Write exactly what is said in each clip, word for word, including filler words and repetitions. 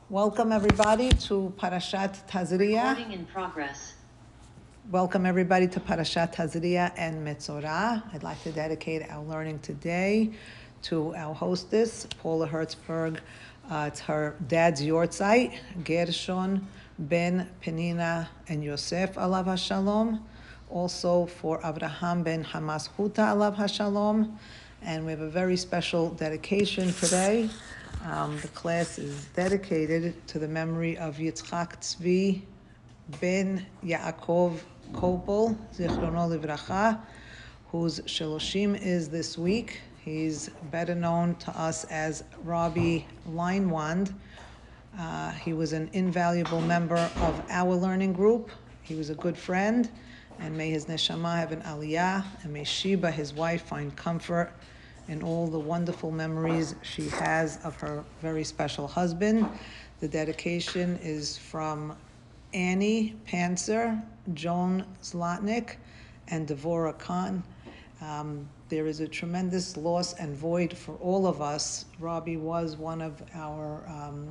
Welcome everybody to Parashat Tazria. Recording in progress. Welcome everybody to Parashat Tazria and Metzorah. I'd like to dedicate our learning today to our hostess, Paula Hertzberg. Uh, it's her dad's yortzeit, Gershon ben Penina and Yosef alav hashalom. Also for Avraham ben Hamas Huta alav hashalom. And we have a very special dedication today. Um, the class is dedicated to the memory of Yitzchak Tzvi ben Yaakov Kopel, Zichrono Livracha, whose Shaloshim is this week. He's better known to us as Rabbi Leinwand. Uh, he was an invaluable member of our learning group. He was a good friend, and may his neshama have an aliyah, and may Sheba, his wife, find comfort in all the wonderful memories she has of her very special husband. The dedication is from Annie Panzer, Joan Zlotnick, and Devorah Khan. Um, there is a tremendous loss and void for all of us. Robbie was one of our, um,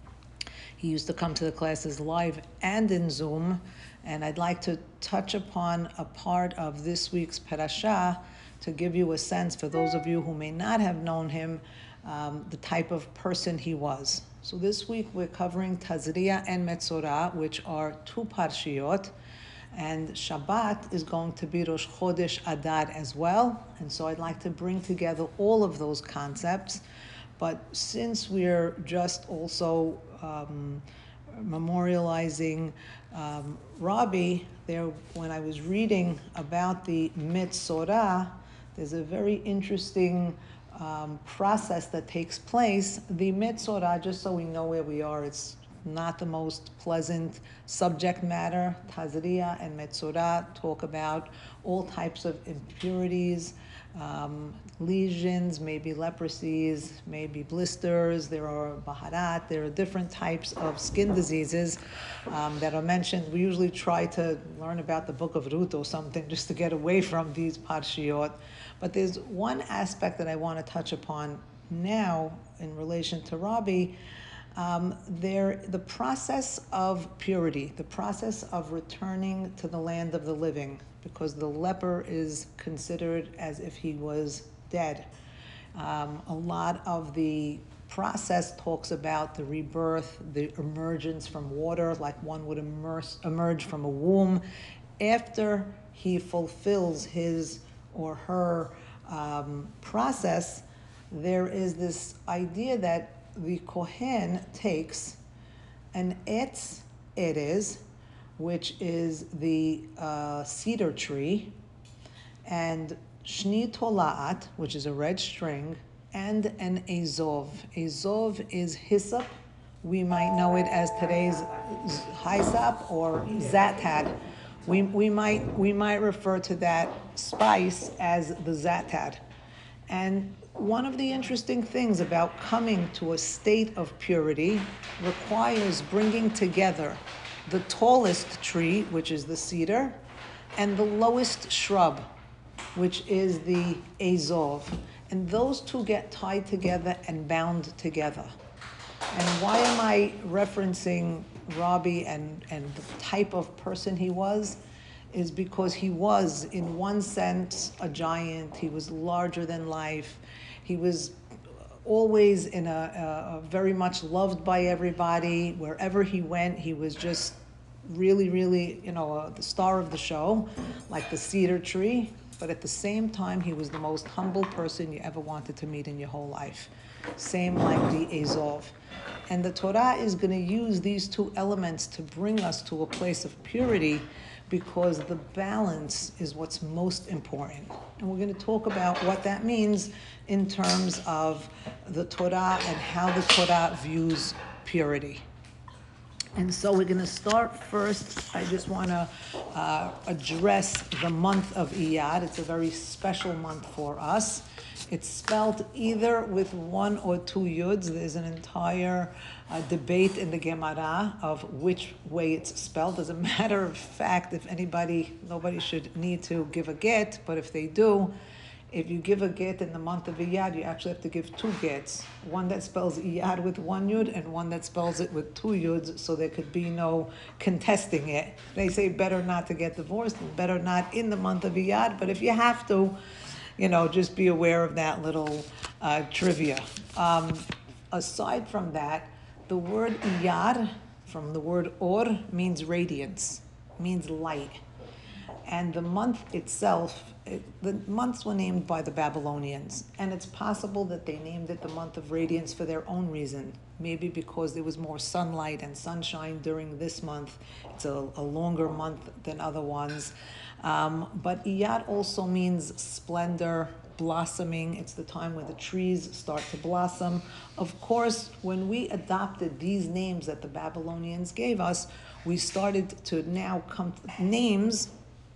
he used to come to the classes live and in Zoom, and I'd like to touch upon a part of this week's parasha to give you a sense, for those of you who may not have known him, um, the type of person he was. So this week we're covering Tazria and Metzorah, which are two parshiyot, and Shabbat is going to be Rosh Chodesh Adar as well. And so I'd like to bring together all of those concepts. But since we're just also um, memorializing um, Rabbi, there, when I was reading about the Metzorah, there's a very interesting um, process that takes place. The Metzorah, just so we know where we are, it's not the most pleasant subject matter. Tazria and Metzorah talk about all types of impurities, um, lesions, maybe leprosies, maybe blisters. There are baharat. There are different types of skin diseases um, that are mentioned. We usually try to learn about the book of Ruth or something just to get away from these parshiyot. But there's one aspect that I want to touch upon now in relation to Rabbi. Um, there, the process of purity, the process of returning to the land of the living, because the leper is considered as if he was dead. Um, a lot of the process talks about the rebirth, the emergence from water, like one would immerse, emerge from a womb, after he fulfills his or her um, process. There is this idea that the Kohen takes an etz erez, which is the uh, cedar tree, and shni tolaat, which is a red string, and an azov. Azov is hyssop. We might know it as today's hyssop or zatat. We, we might we might refer to that spice as the zatat. And one of the interesting things about coming to a state of purity requires bringing together the tallest tree, which is the cedar, and the lowest shrub, which is the azov. And those two get tied together and bound together. And why am I referencing Rabbi and, and the type of person he was? Is because he was, in one sense, a giant. He was larger than life. He was always in a, a, a very much loved by everybody. Wherever he went, he was just really, really, you know, uh, the star of the show, like the cedar tree. But at the same time, he was the most humble person you ever wanted to meet in your whole life. Same like the Azov. And the Torah is going to use these two elements to bring us to a place of purity, because the balance is what's most important. And we're going to talk about what that means in terms of the Torah and how the Torah views purity. And so we're going to start first. I just want to uh, address the month of Iyar. It's a very special month for us. It's spelled either with one or two yuds. There's an entire uh, debate in the Gemara of which way it's spelled. As a matter of fact, if anybody, nobody should need to give a get, but if they do, If you give a get in the month of Iyad, you actually have to give two gets. One that spells Iyad with one yud and one that spells it with two yuds, so there could be no contesting it. They say better not to get divorced and better not in the month of Iyad, but if you have to, you know, just be aware of that little uh, trivia. Um, aside from that, the word Iyad, from the word or, means radiance, means light. And the month itself, it, the months were named by the Babylonians, and it's possible that they named it the month of radiance for their own reason. Maybe because there was more sunlight and sunshine during this month. It's a, a longer month than other ones. Um, but Iyad also means splendor, blossoming. It's the time where the trees start to blossom. Of course, when we adopted these names that the Babylonians gave us, we started to now come to names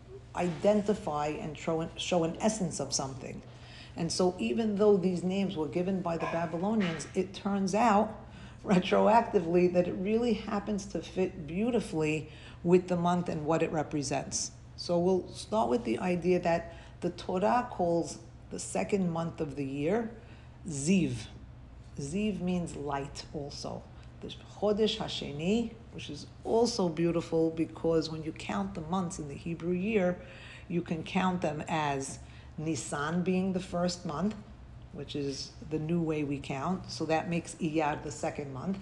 identify and show, show an essence of something. And so even though these names were given by the Babylonians, it turns out retroactively that it really happens to fit beautifully with the month and what it represents. So we'll start with the idea that the Torah calls the second month of the year Ziv. Ziv means light also. The Chodesh Hasheni, which is also beautiful because when you count the months in the Hebrew year, you can count them as Nisan being the first month, which is the new way we count. So that makes Iyar the second month.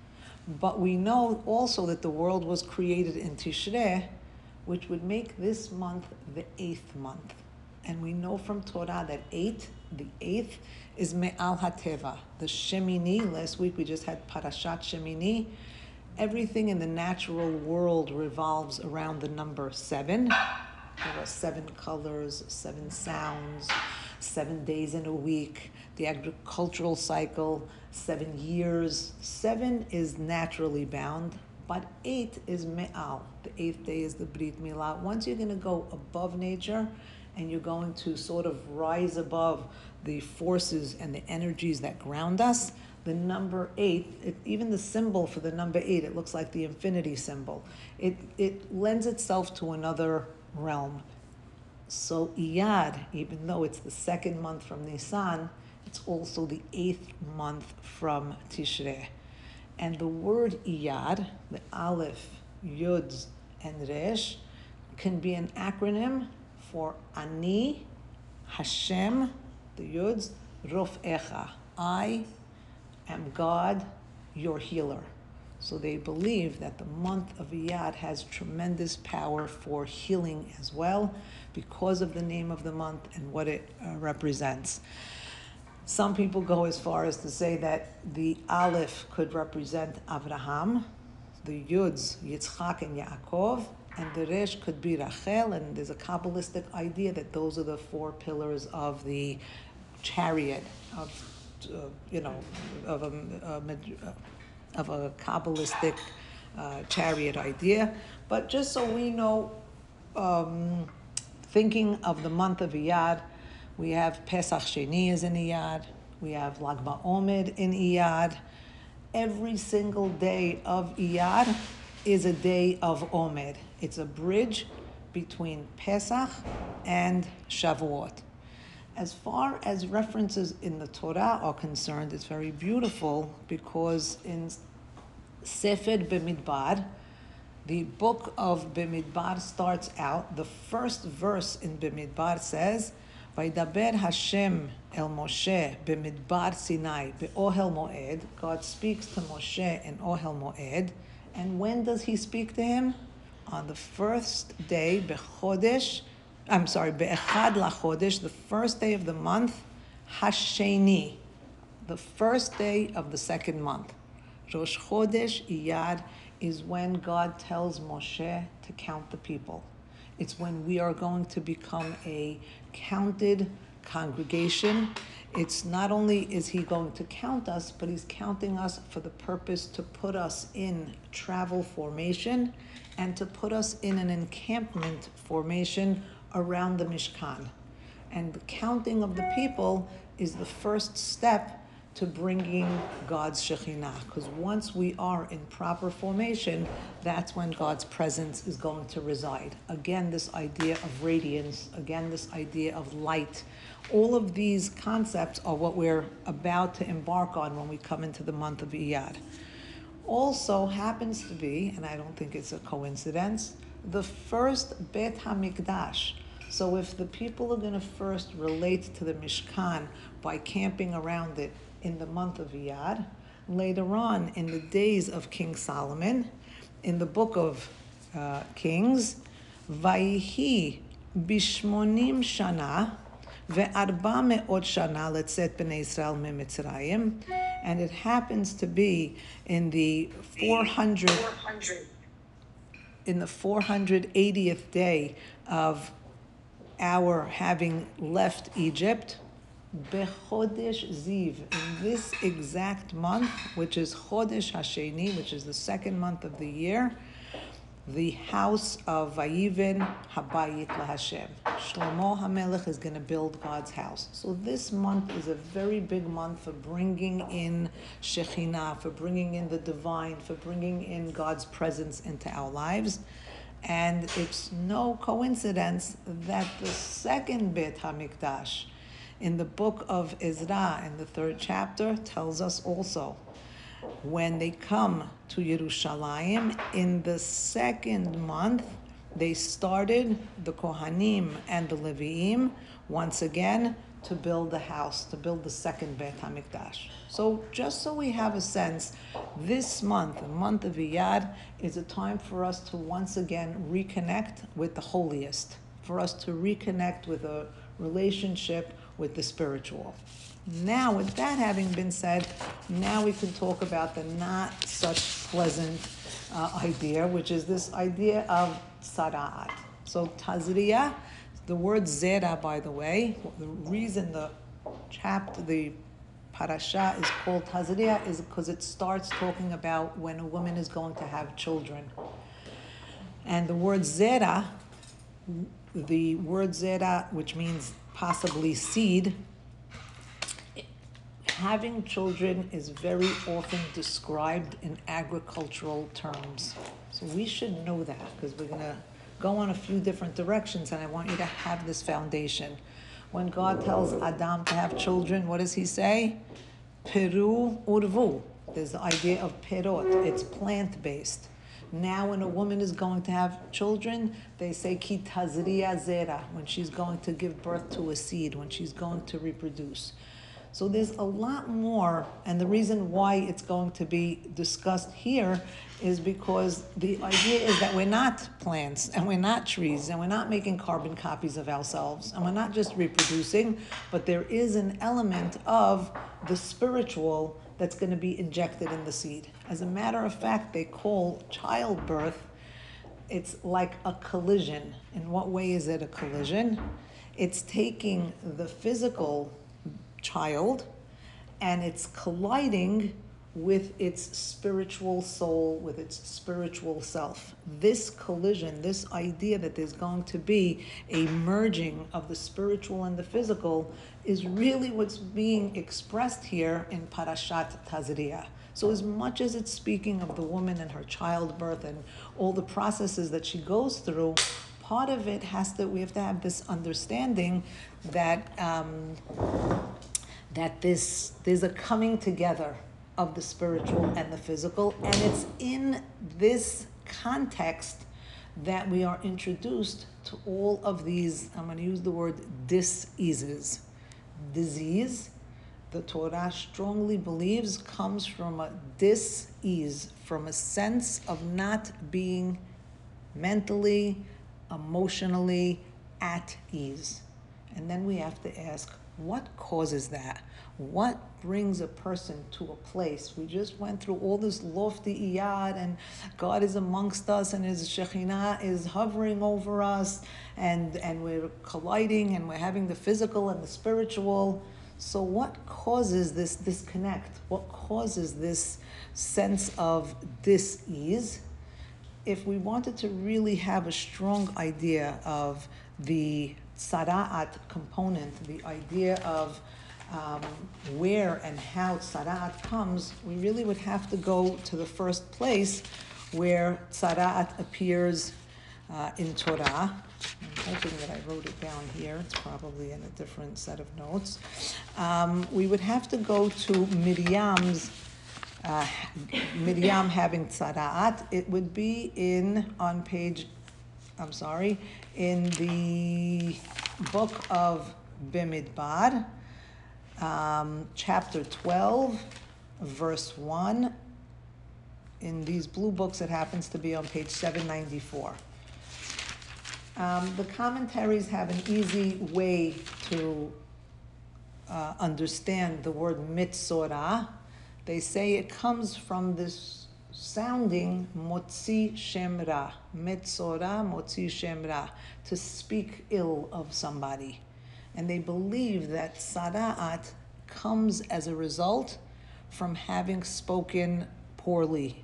But we know also that the world was created in Tishrei, which would make this month the eighth month. And we know from Torah that eight, the eighth, is Me'al HaTeva. The Shemini, last week we just had Parashat Shemini. Everything in the natural world revolves around the number seven. There are seven colors, seven sounds, seven days in a week, the agricultural cycle, seven years. Seven is naturally bound, but eight is Me'al. The eighth day is the Brit Milah. Once you're going to go above nature, and you're going to sort of rise above the forces and the energies that ground us, the number eight, it, even the symbol for the number eight, it looks like the infinity symbol. It, it lends itself to another realm. So Iyad, even though it's the second month from Nisan, it's also the eighth month from Tishrei. And the word Iyad, the Aleph, Yud, and Resh, can be an acronym for Ani, Hashem, the Yuds, Rof'echa. I am God, your healer. So they believe that the month of Iyad has tremendous power for healing as well because of the name of the month and what it uh, represents. Some people go as far as to say that the Aleph could represent Avraham, the Yuds, Yitzchak and Yaakov, and the Resh could be Rachel, and there's a Kabbalistic idea that those are the four pillars of the chariot, of, uh, you know, of a, a, of a Kabbalistic uh, chariot idea. But just so we know, um, thinking of the month of Iyad, we have Pesach Sheni is in Iyad, we have Lag BaOmer in Iyad. Every single day of Iyad is a day of Omer. It's a bridge between Pesach and Shavuot. As far as references in the Torah are concerned, it's very beautiful because in Sefer Bemidbar, the book of Bemidbar starts out, the first verse in Bemidbar says, Vaydaber Hashem el Moshe b'midbar Sinai be'ohel moed. God speaks to Moshe in Ohel Moed. And when does he speak to him? On the first day, bechodesh, I'm sorry, be'echad lachodesh, the first day of the month, Hasheni, the first day of the second month. Rosh Chodesh Iyad is when God tells Moshe to count the people. It's when we are going to become a counted congregation. It's not only is he going to count us, but he's counting us for the purpose to put us in travel formation and to put us in an encampment formation around the Mishkan. And the counting of the people is the first step to bringing God's Shekhinah. Because once we are in proper formation, that's when God's presence is going to reside. Again, this idea of radiance, again, this idea of light. All of these concepts are what we're about to embark on when we come into the month of Iyar. Also happens to be, and I don't think it's a coincidence, the first Bet HaMikdash. So if the people are going to first relate to the Mishkan by camping around it in the month of Iyar, later on in the days of King Solomon, in the book of uh, Kings, Vayihi bishmonim shana ve'arba me'ot shana letzet b'nei Israel mi'Mitzrayim, and it happens to be in the four hundred in the four hundred eightieth day of our having left Egypt, Bechodesh Ziv, in this exact month, which is Chodesh Hasheni, which is the second month of the year, the house of Vayiven Habayit LaHashem. Shlomo HaMelech is going to build God's house. So this month is a very big month for bringing in Shekhinah, for bringing in the divine, for bringing in God's presence into our lives. And it's no coincidence that the second Beit HaMikdash in the book of Ezra, in the third chapter, tells us also, when they come to Yerushalayim, in the second month, they started, the Kohanim and the Leviim, once again, to build the house, to build the second Beit HaMikdash. So just so we have a sense, this month, the month of Iyar, is a time for us to once again reconnect with the holiest, for us to reconnect with a relationship with the spiritual. Now, with that having been said, now we can talk about the not such pleasant uh, idea, which is this idea of tzara'at. So tazriya, the word zera, by the way, the reason the chapter, the parasha is called tazriya is because it starts talking about when a woman is going to have children. And the word zera, the word zera, which means possibly seed, having children is very often described in agricultural terms. So we should know that, because we're going to go on a few different directions, and I want you to have this foundation. When God tells Adam to have children, what does he say? Peru urvu. There's the idea of perot. It's plant-based. Now when a woman is going to have children, they say ki tazriya zera, when she's going to give birth to a seed, when she's going to reproduce. So there's a lot more, and the reason why it's going to be discussed here is because the idea is that we're not plants, and we're not trees, and we're not making carbon copies of ourselves, and we're not just reproducing, but there is an element of the spiritual that's going to be injected in the seed. As a matter of fact, they call childbirth, it's like a collision. In what way is it a collision? It's taking the physical child and it's colliding with its spiritual soul, with its spiritual self. This collision, this idea that there's going to be a merging of the spiritual and the physical, is really what's being expressed here in Parashat Tazriya. So as much as it's speaking of the woman and her childbirth and all the processes that she goes through, part of it has to, we have to have this understanding that um, that this there's a coming together of the spiritual and the physical, and it's in this context that we are introduced to all of these, I'm going to use the word diseases. Disease, the Torah strongly believes, comes from a dis-ease, from a sense of not being mentally, emotionally at ease. And then we have to ask, what causes that? What brings a person to a place? We just went through all this lofty iyad, and God is amongst us, and His Shekhinah is hovering over us, and, and we're colliding, and we're having the physical and the spiritual. So what causes this disconnect? What causes this sense of dis-ease? If we wanted to really have a strong idea of the tzara'at component, the idea of um, where and how tzara'at comes, we really would have to go to the first place where tzara'at appears uh, in Torah. I'm hoping that I wrote it down here. It's probably in a different set of notes. Um, we would have to go to Miriam's, uh, Miriam having tzara'at. It would be in, on page, I'm sorry, in the book of Bimidbar, um, chapter twelve, verse one. In these blue books, it happens to be on page seven ninety-four. Um, the commentaries have an easy way to uh, understand the word mitzorah. They say it comes from this sounding motzi shem ra, mitzorah motzi shem ra, to speak ill of somebody. And they believe that tzara'at comes as a result from having spoken poorly.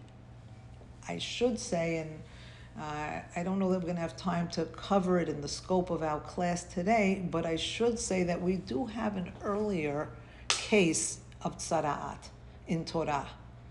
I should say, and uh, I don't know that we're going to have time to cover it in the scope of our class today, but I should say that we do have an earlier case of tzara'at in Torah.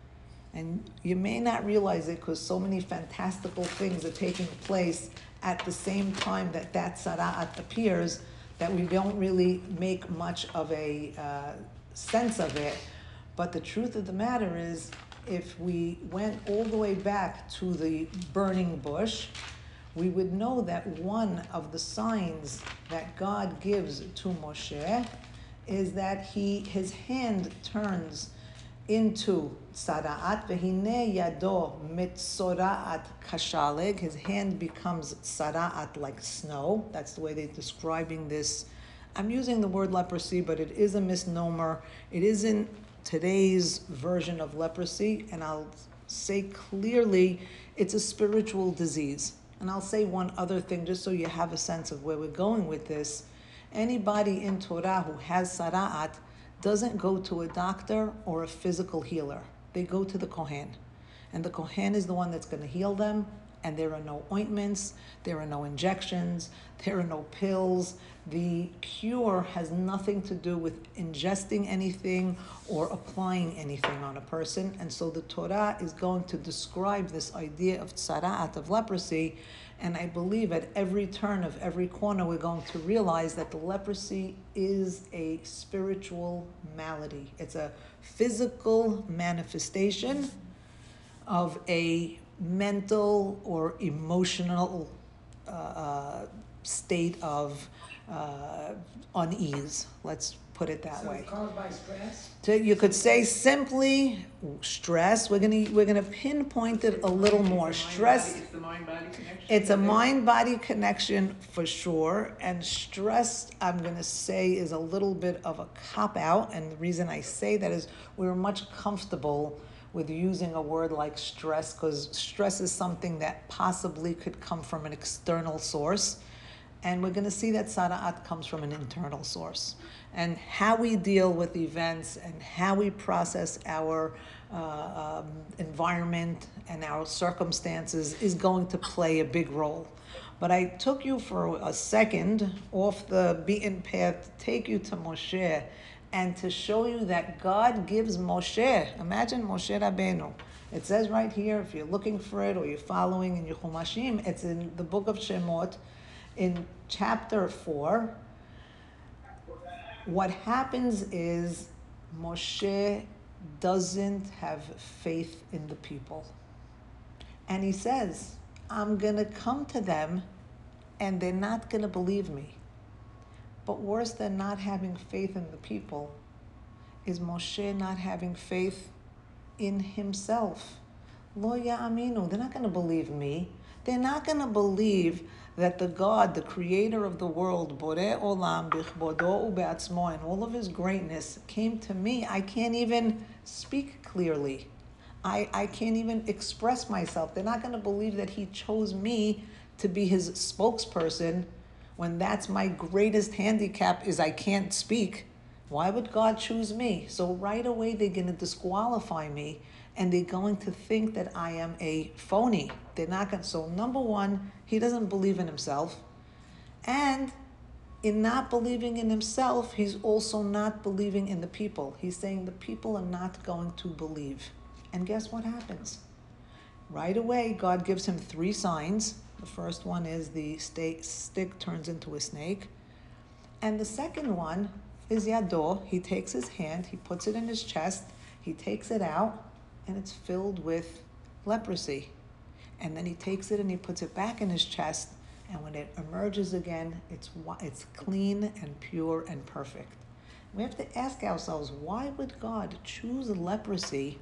And you may not realize it because so many fantastical things are taking place at the same time that that tzara'at appears that we don't really make much of a uh, sense of it. But the truth of the matter is, if we went all the way back to the burning bush, we would know that one of the signs that God gives to Moshe is that he his hand turns into tzara'at, vehine yado mitzora'at kashaleg. His hand becomes tzara'at like snow. That's the way they're describing this. I'm using the word leprosy, but it is a misnomer. It isn't today's version of leprosy, and I'll say clearly it's a spiritual disease. And I'll say one other thing just so you have a sense of where we're going with this. Anybody in Torah who has tzara'at doesn't go to a doctor or a physical healer. They go to the Kohen. And the Kohen is the one that's going to heal them, and there are no ointments, there are no injections, there are no pills. The cure has nothing to do with ingesting anything or applying anything on a person. And so the Torah is going to describe this idea of tzara'at, of leprosy. And I believe at every turn of every corner, we're going to realize that the leprosy is a spiritual malady. It's a physical manifestation of a mental or emotional uh, uh, state of uh, unease. Let's put it that so way. It's caused by stress? To, you could say simply stress. We're gonna we're gonna pinpoint it a little more. Stress. It's the mind-body connection. It's a mind-body connection for sure, and stress, I'm gonna say, is a little bit of a cop-out. And the reason I say that is we're much comfortable with using a word like stress, because stress is something that possibly could come from an external source. And we're going to see that tzara'at comes from an internal source. And how we deal with events and how we process our uh, um, environment and our circumstances is going to play a big role. But I took you for a second off the beaten path to take you to Moshe and to show you that God gives Moshe. Imagine Moshe Rabbeinu. It says right here, if you're looking for it or you're following in your Chumashim, it's in the book of Shemot, in chapter four. What happens is Moshe doesn't have faith in the people. And he says, I'm going to come to them and they're not going to believe me. But worse than not having faith in the people is Moshe not having faith in himself. Lo ya'aminu, they're not going to believe me. They're not going to believe that the God, the creator of the world, Borei Olam, Bichbodo Ubeatzmo, and all of his greatness came to me. I can't even speak clearly. I, I can't even express myself. They're not going to believe that he chose me to be his spokesperson when that's my greatest handicap is I can't speak. Why would God choose me? So right away they're going to disqualify me, and they're going to think that I am a phony. They're not going to. So number one, he doesn't believe in himself. And in not believing in himself, he's also not believing in the people. He's saying the people are not going to believe. And guess what happens? Right away, God gives him three signs. The first one is the stick turns into a snake. And the second one is Yado. He takes his hand, he puts it in his chest, he takes it out, and it's filled with leprosy. And then he takes it and he puts it back in his chest, and when it emerges again, it's it's clean and pure and perfect. We have to ask ourselves, why would God choose leprosy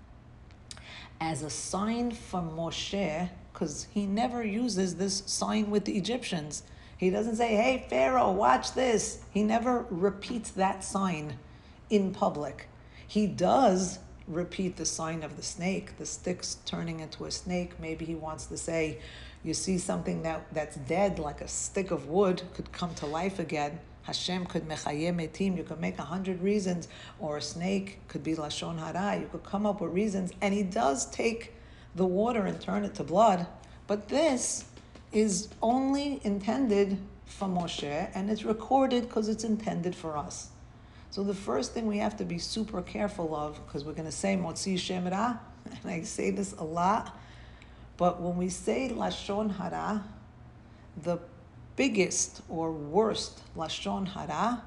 as a sign for Moshe? Because he never uses this sign with the Egyptians. He doesn't say, hey, Pharaoh, watch this. He never repeats that sign in public. He does repeat the sign of the snake, the sticks turning into a snake. Maybe he wants to say, you see something that, that's dead, like a stick of wood, could come to life again. Hashem could mechayeh metim. You could make a hundred reasons, or a snake could be lashon hara. You could come up with reasons, and he does take the water and turn it to blood. But this is only intended for Moshe, and it's recorded because it's intended for us. So the first thing we have to be super careful of, because we're going to say Motzi Shem Ra, and I say this a lot, but when we say Lashon Hara, the biggest or worst Lashon Hara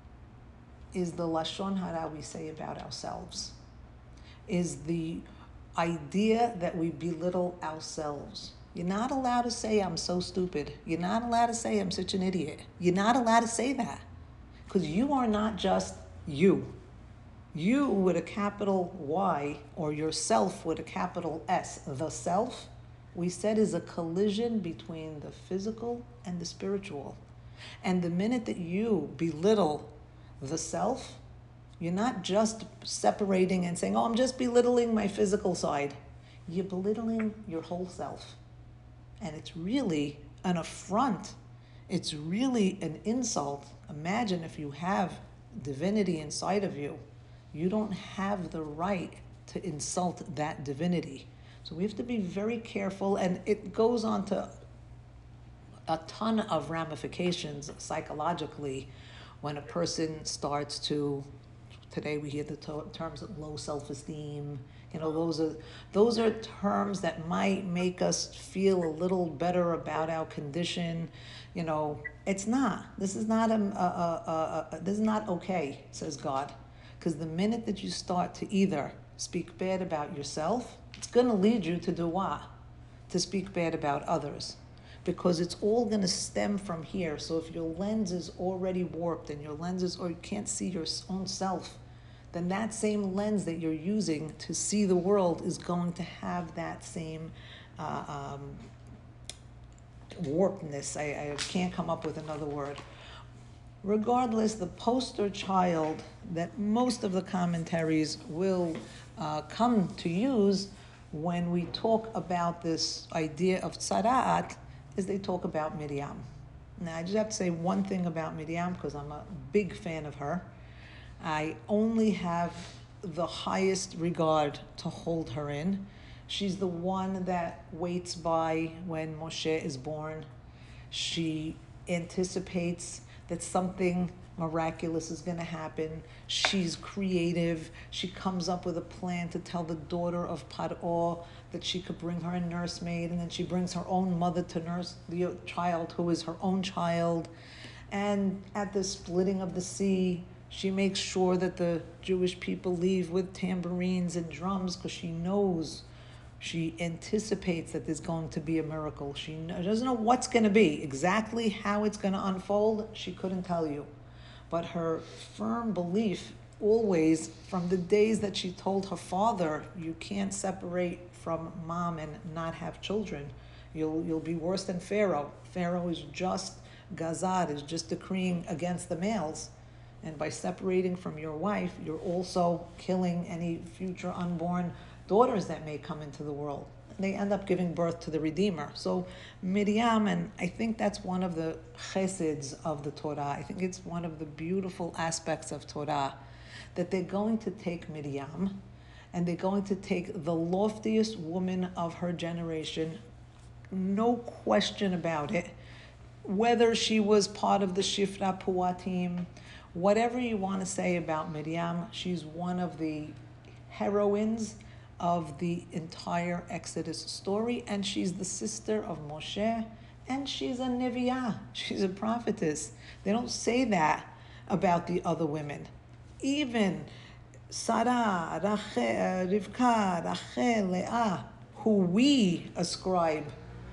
is the Lashon Hara we say about ourselves, is the idea that we belittle ourselves. You're not allowed to say, I'm so stupid. You're not allowed to say, I'm such an idiot. You're not allowed to say that. Because you are not just you. You with a capital Y, or yourself with a capital S. The self, we said, is a collision between the physical and the spiritual. And the minute that you belittle the self, you're not just separating and saying, oh, I'm just belittling my physical side. You're belittling your whole self. And it's really an affront. It's really an insult. Imagine if you have divinity inside of you. You don't have the right to insult that divinity. So we have to be very careful, and it goes on to a ton of ramifications psychologically when a person starts to, today we hear the to- terms of low self-esteem. You know, those are those are terms that might make us feel a little better about our condition. You know, it's not. This is not a, a, a, a, a this is not okay, says God, because the minute that you start to either speak bad about yourself, it's going to lead you to do what? To speak bad about others, because it's all going to stem from here. So if your lens is already warped and your lens is, or you can't see your own self, then that same lens that you're using to see the world is going to have that same uh, um, warpedness. I, I can't come up with another word. Regardless, the poster child that most of the commentaries will uh, come to use when we talk about this idea of tzara'at is they talk about Miriam. Now, I just have to say one thing about Miriam, because I'm a big fan of her. I only have the highest regard to hold her in. She's the one that waits by when Moshe is born. She anticipates that something miraculous is going to happen. She's creative. She comes up with a plan to tell the daughter of Paro that she could bring her a nursemaid, and then she brings her own mother to nurse the child who is her own child. And at the splitting of the sea, she makes sure that the Jewish people leave with tambourines and drums, because she knows, she anticipates that there's going to be a miracle. She doesn't know what's going to be, exactly how it's going to unfold. She couldn't tell you. But her firm belief always, from the days that she told her father, you can't separate from mom and not have children. You'll, you'll be worse than Pharaoh. Pharaoh is just, Gazad is just decreeing against the males. And by separating from your wife, you're also killing any future unborn daughters that may come into the world. They end up giving birth to the Redeemer. So Miriam, and I think that's one of the cheseds of the Torah. I think it's one of the beautiful aspects of Torah, that they're going to take Miriam, and they're going to take the loftiest woman of her generation, no question about it, whether she was part of the Shifra Puatim, whatever you want to say about Miriam, she's one of the heroines of the entire Exodus story, and she's the sister of Moshe, and she's a Neviah, she's a prophetess. They don't say that about the other women. Even Sarah, Rachel, Rivka, Rachel, Leah, who we ascribe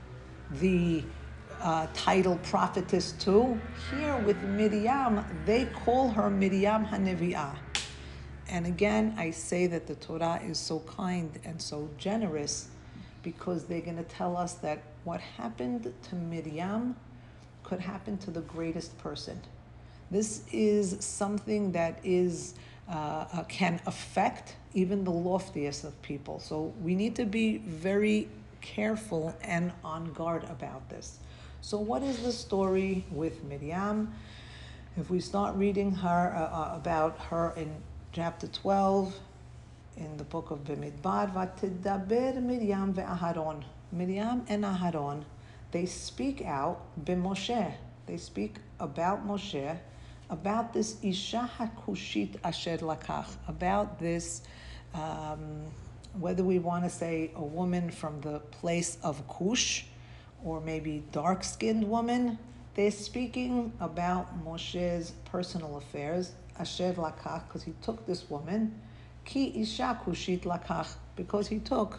the uh, title prophetess to, here with Miriam, they call her Miriam HaNevi'ah. And again, I say that the Torah is so kind and so generous because they're going to tell us that what happened to Miriam could happen to the greatest person. This is something that is uh, uh, can affect even the loftiest of people. So we need to be very careful and on guard about this. So what is the story with Miriam? If we start reading her uh, uh, about her in chapter twelve, in the book of Bimidbar, Vatidaber Miriam ve'Aharon. Miriam and Aharon, they speak out b'Moshe. They speak about Moshe, about this Isha HaKushit Asher Lakach, about this, um, whether we want to say a woman from the place of Cush, or maybe dark-skinned woman. They're speaking about Moshe's personal affairs, Asher Lakach, because he took this woman, Ki Isha Kushit Lakach, because he took.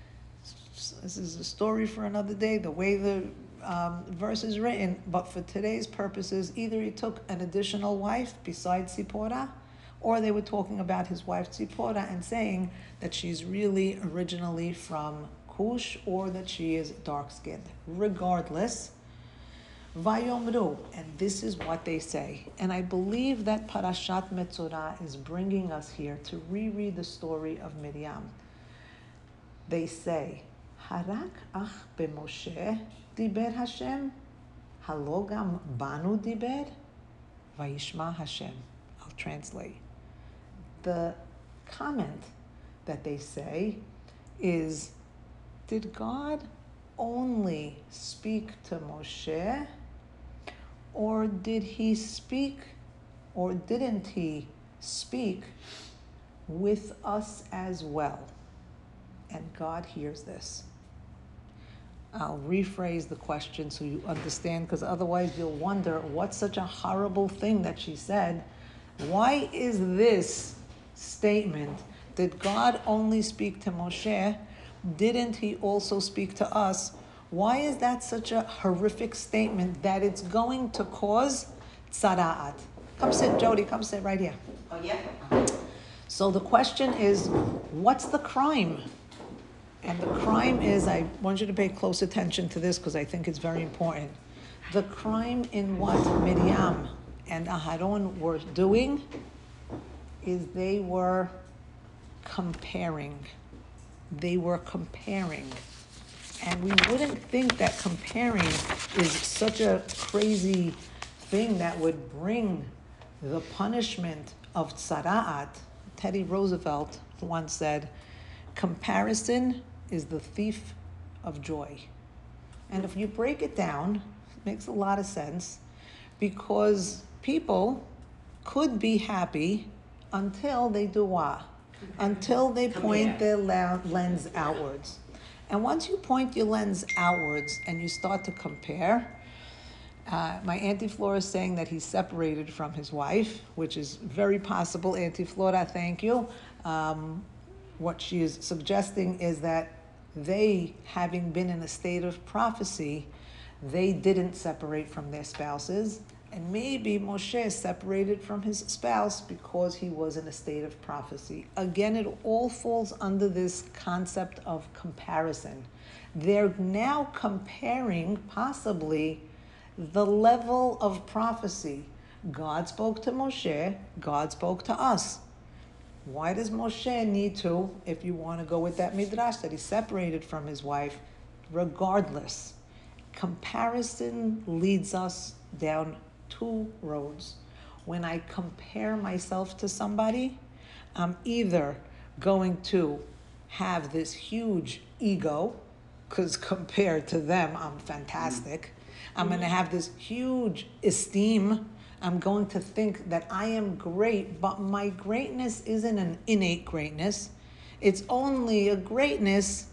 This is a story for another day, the way the um, verse is written, but for today's purposes, either he took an additional wife besides Zipporah, or they were talking about his wife Zipporah and saying that she's really originally from Cush, or that she is dark-skinned. Regardless, Vayomru, and this is what they say. And I believe that Parashat Metzorah is bringing us here to reread the story of Miriam. They say, Harak ach b'Moshe diber Hashem, halo gam banu diber, vayishma Hashem. I'll translate. The comment that they say is, did God only speak to Moshe, or did he speak, or didn't he speak with us as well? And God hears this. I'll rephrase the question so you understand, because otherwise you'll wonder, what's such a horrible thing that she said? Why is this statement, did God only speak to Moshe? Didn't he also speak to us? Why is that such a horrific statement that it's going to cause tzara'at? Come sit, Jody, come sit right here. Oh, yeah? So the question is, what's the crime? And the crime is, I want you to pay close attention to this because I think it's very important. The crime in what Miriam and Aharon were doing is they were comparing. They were comparing. And we wouldn't think that comparing is such a crazy thing that would bring the punishment of tzara'at. Teddy Roosevelt once said, comparison is the thief of joy. And if you break it down, it makes a lot of sense, because people could be happy until they do what? Until they point their lens outwards. And once you point your lens outwards and you start to compare, uh, my Auntie Flora is saying that he's separated from his wife, which is very possible. Auntie Flora, thank you. Um, what she is suggesting is that they, having been in a state of prophecy, they didn't separate from their spouses. And maybe Moshe separated from his spouse because he was in a state of prophecy. Again, it all falls under this concept of comparison. They're now comparing possibly the level of prophecy. God spoke to Moshe, God spoke to us. Why does Moshe need to, if you want to go with that midrash, that he separated from his wife? Regardless, comparison leads us down two roads. When I compare myself to somebody, I'm either going to have this huge ego, because compared to them, I'm fantastic. I'm going to have this huge esteem. I'm going to think that I am great, but my greatness isn't an innate greatness. It's only a greatness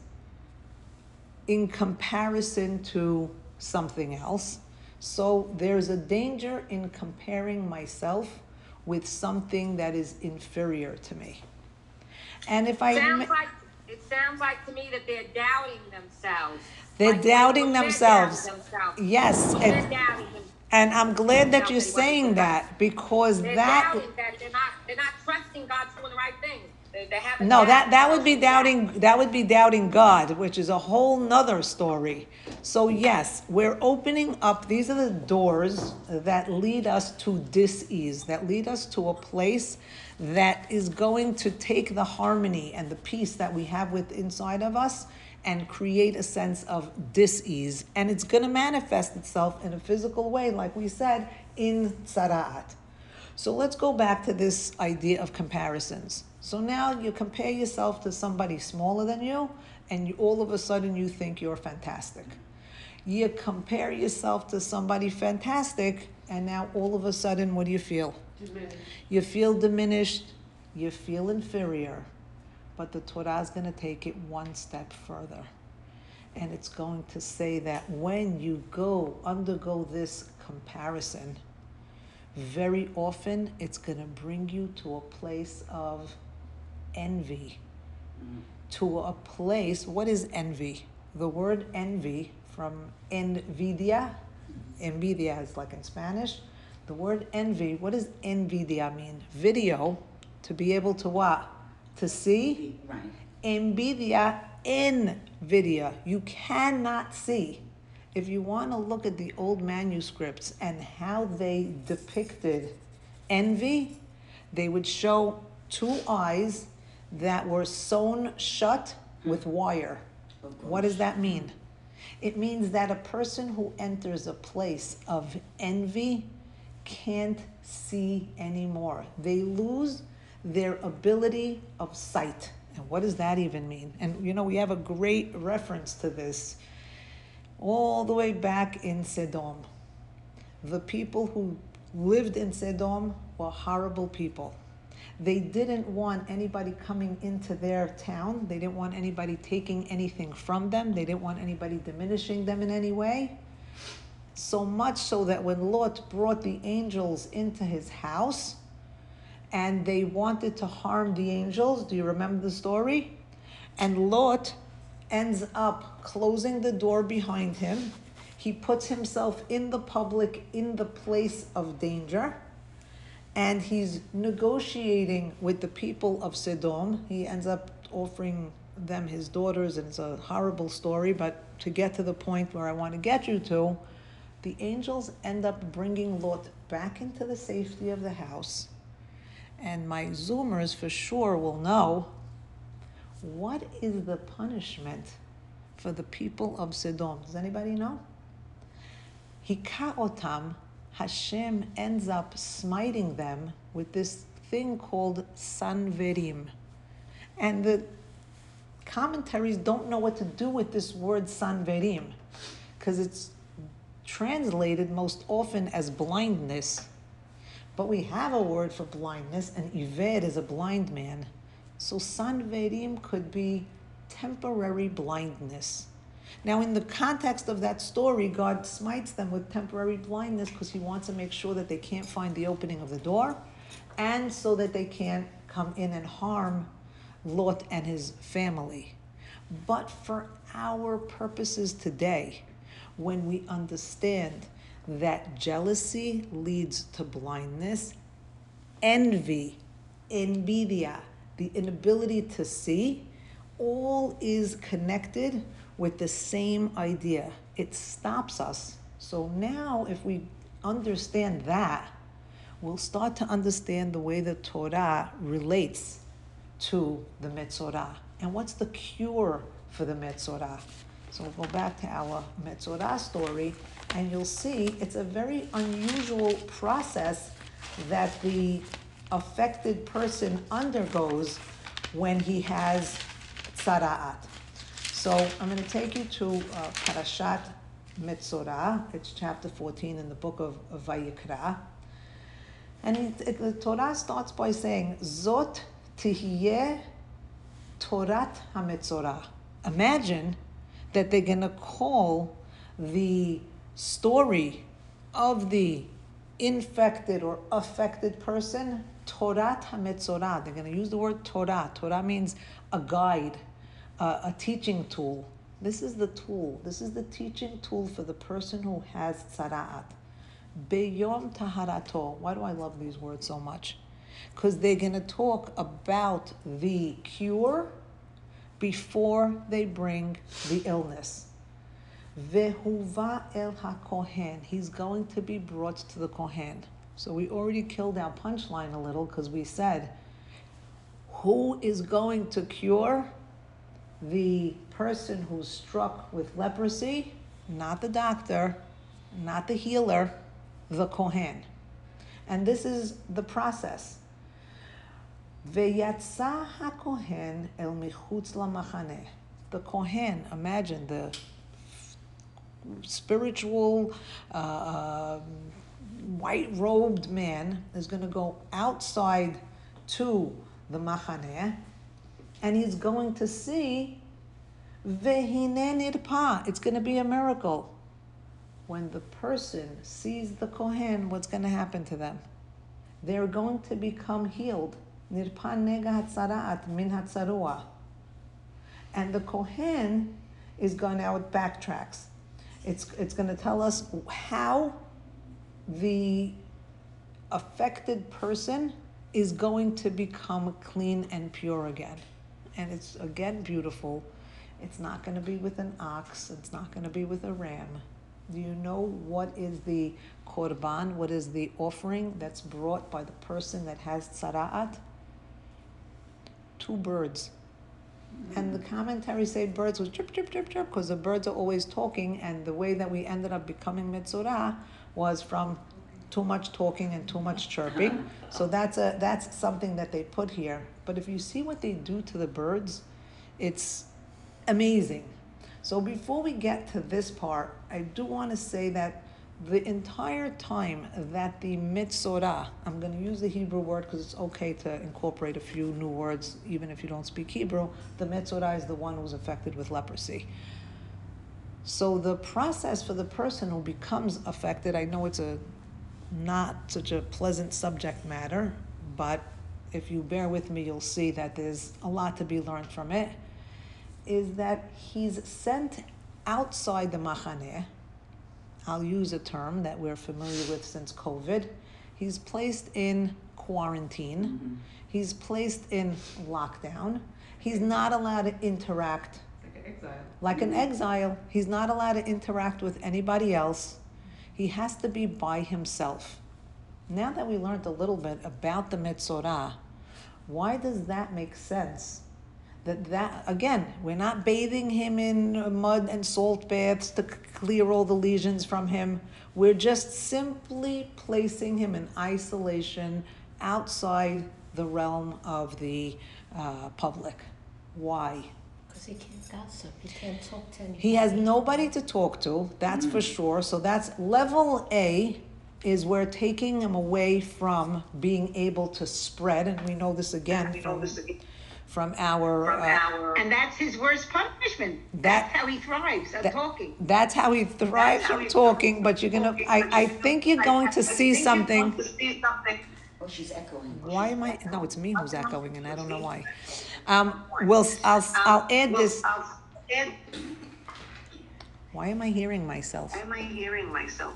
in comparison to something else. So there's a danger in comparing myself with something that is inferior to me. And if I sounds like it sounds like to me that they're doubting themselves. they're Like, doubting they're themselves. doubting themselves. Yes, They're and, doubting them- and I'm glad that you're themselves anyway, saying because that because They're that doubting that they're not they're not trusting God's doing the right thing. They, they haven't. no, that, doubted that would be themselves. doubting, that would be doubting God, which is a whole nother story. So yes, we're opening up, these are the doors that lead us to dis-ease, that lead us to a place that is going to take the harmony and the peace that we have with inside of us and create a sense of dis-ease. And it's gonna manifest itself in a physical way, like we said, in tzara'at. So let's go back to this idea of comparisons. So now you compare yourself to somebody smaller than you, and you, all of a sudden you think you're fantastic. You compare yourself to somebody fantastic, and now all of a sudden, what do you feel? Diminished. You feel diminished, you feel inferior, but the Torah is going to take it one step further. And it's going to say that when you go, undergo this comparison, very often it's going to bring you to a place of envy, mm. to a place, what is envy? The word envy, from envidia, envidia is like in Spanish, the word envy, what does envidia mean? Video, to be able to what? To see? Right. Envidia, invidia, you cannot see. If you want to look at the old manuscripts and how they depicted envy, they would show two eyes that were sewn shut with wire. What does that mean? It means that a person who enters a place of envy can't see anymore. They lose their ability of sight. And what does that even mean? And you know, we have a great reference to this all the way back in Sodom. The people who lived in Sodom were horrible people. They didn't want anybody coming into their town. They didn't want anybody taking anything from them. They didn't want anybody diminishing them in any way. So much so that when Lot brought the angels into his house and they wanted to harm the angels, do you remember the story? And Lot ends up closing the door behind him. He puts himself in the public, in the place of danger, and he's negotiating with the people of Sodom. He ends up offering them his daughters, and it's a horrible story, but to get to the point where I want to get you to, the angels end up bringing Lot back into the safety of the house. And my Zoomers for sure will know, what is the punishment for the people of Sodom? Does anybody know? Hikaotam, Hashem ends up smiting them with this thing called sanverim. And the commentaries don't know what to do with this word sanverim, because it's translated most often as blindness. But we have a word for blindness, and Ived is a blind man. So sanverim could be temporary blindness. Now, in the context of that story, God smites them with temporary blindness because he wants to make sure that they can't find the opening of the door, and so that they can't come in and harm Lot and his family. But for our purposes today, when we understand that jealousy leads to blindness, envy, envidia, the inability to see, all is connected with the same idea. It stops us. So now if we understand that, we'll start to understand the way the Torah relates to the Metzorah. And what's the cure for the Metzorah? So we'll go back to our Metzorah story, and you'll see it's a very unusual process that the affected person undergoes when he has tzara'at. So I'm going to take you to uh, Parashat Metzorah. It's chapter fourteen in the book of, of Vayikra. And it, it, the Torah starts by saying, Zot tihiyeh Torat HaMetzorah. Imagine that they're going to call the story of the infected or affected person Torat HaMetzorah. They're going to use the word Torah. Torah means a guide, uh, a teaching tool. This is the tool. This is the teaching tool for the person who has tzara'at. Beyom taharato. Why do I love these words so much? Because they're going to talk about the cure before they bring the illness. Vehuva el ha-kohen. He's going to be brought to the kohen. So we already killed our punchline a little because we said, who is going to cure the person who's struck with leprosy? Not the doctor, not the healer, the kohen. And this is the process. Veyatsa ha-kohen el michutz lamachaneh. The kohen, imagine the spiritual, uh, white-robed man is going to go outside to the machaneh, and he's going to see vehine nirpa. It's going to be a miracle. When the person sees the kohen, what's going to happen to them? They're going to become healed. Nirpa nega hatzaraat min hatzarua. And the kohen is going, now it backtracks. It's, it's going to tell us how the affected person is going to become clean and pure again. And it's, again, beautiful. It's not going to be with an ox. It's not going to be with a ram. Do you know what is the korban, what is the offering that's brought by the person that has tzara'at? Two birds. And the commentaries say birds was chirp, chirp, chirp, chirp, because the birds are always talking, and the way that we ended up becoming Metzorah was from too much talking and too much chirping. So that's a that's something that they put here. But if you see what they do to the birds, it's amazing. So before we get to this part, I do want to say that the entire time that the Metzorah, I'm going to use the Hebrew word because it's okay to incorporate a few new words even if you don't speak Hebrew, the Metzorah is the one who's affected with leprosy. So the process for the person who becomes affected, I know it's a not such a pleasant subject matter, but if you bear with me, you'll see that there's a lot to be learned from it, is that he's sent outside the machaneh. I'll use a term that we're familiar with since COVID. He's placed in quarantine. Mm-hmm. He's placed in lockdown. He's not allowed to interact. Like an exile. Like an exile. He's not allowed to interact with anybody else. He has to be by himself. Now that we learned a little bit about the Metzorah, why does that make sense? That, that again, we're not bathing him in mud and salt baths to clear all the lesions from him. We're just simply placing him in isolation outside the realm of the uh, public. Why? Because he can't gossip. He can't talk to anybody. He has nobody to talk to, that's for sure. So that's level A, is we're taking him away from being able to spread, and we know this again We from, know this again. from our... From uh, our and that's his worst punishment. That- That's how he thrives, at that- talking. That's how he thrives That's how from he talking, thrives but you're from gonna, talking, I, but I you- think you're I- going I to think see you're going something. to see something. Oh, she's echoing. Why am I, no, it's me who's echoing, and I don't know why. Um, well, I'll, I'll add Well, this, I'll add- why am I hearing myself? Why am I hearing myself?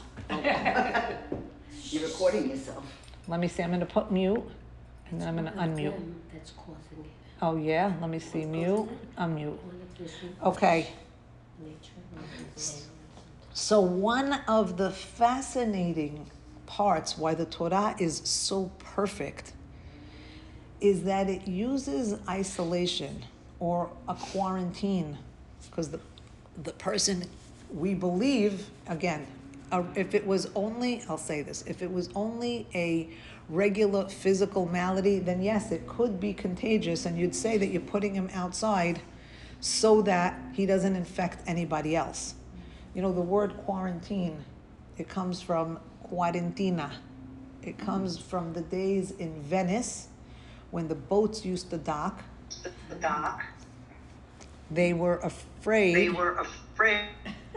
You're recording yourself. Let me see, I'm gonna put mute, and then I'm gonna unmute. Them That's causing it. Oh, yeah, let me see, mute, unmute. One of those Okay, nature, one of those so one of the fascinating parts why the Torah is so perfect is that it uses isolation or a quarantine, because the the person, we believe, again, uh, if it was only, I'll say this, if it was only a regular physical malady, then yes, it could be contagious, and you'd say that you're putting him outside so that he doesn't infect anybody else. You know, the word quarantine, it comes from quarantina. It comes from the days in Venice when the boats used to dock. The dock. They were afraid. They were afraid.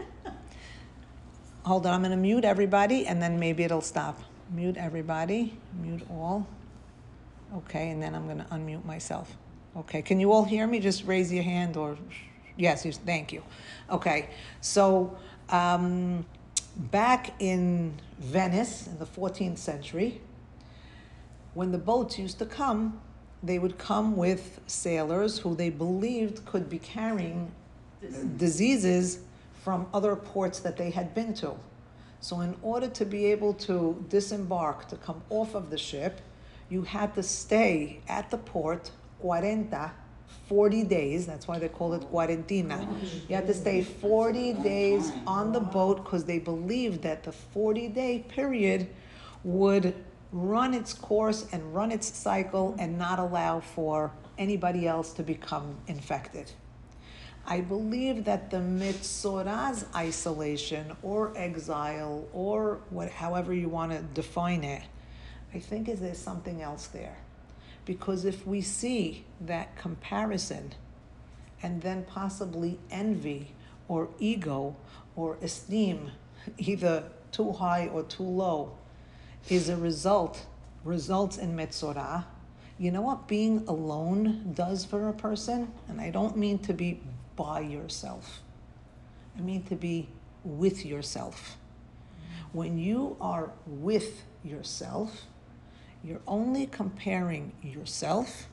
Hold on, I'm going to mute everybody and then maybe it'll stop. Mute everybody, mute all. Okay, and then I'm going to unmute myself. Okay, can you all hear me? Just raise your hand or, yes, yes, thank you. Okay, so um, back in Venice in the fourteenth century, when the boats used to come, they would come with sailors who they believed could be carrying diseases from other ports that they had been to. So in order to be able to disembark, to come off of the ship, you had to stay at the port, cuarenta, forty days, that's why they call it quarantina. You had to stay forty days on the boat because they believed that the forty-day period would run its course and run its cycle and not allow for anybody else to become infected. I believe that the Mitzora's isolation or exile or what, however you want to define it, I think is there's something else there. Because if we see that comparison and then possibly envy or ego or esteem, either too high or too low, is a result, results in Metzorah, you know what being alone does for a person? And I don't mean to be by yourself. I mean to be with yourself. When you are with yourself, you're only comparing yourself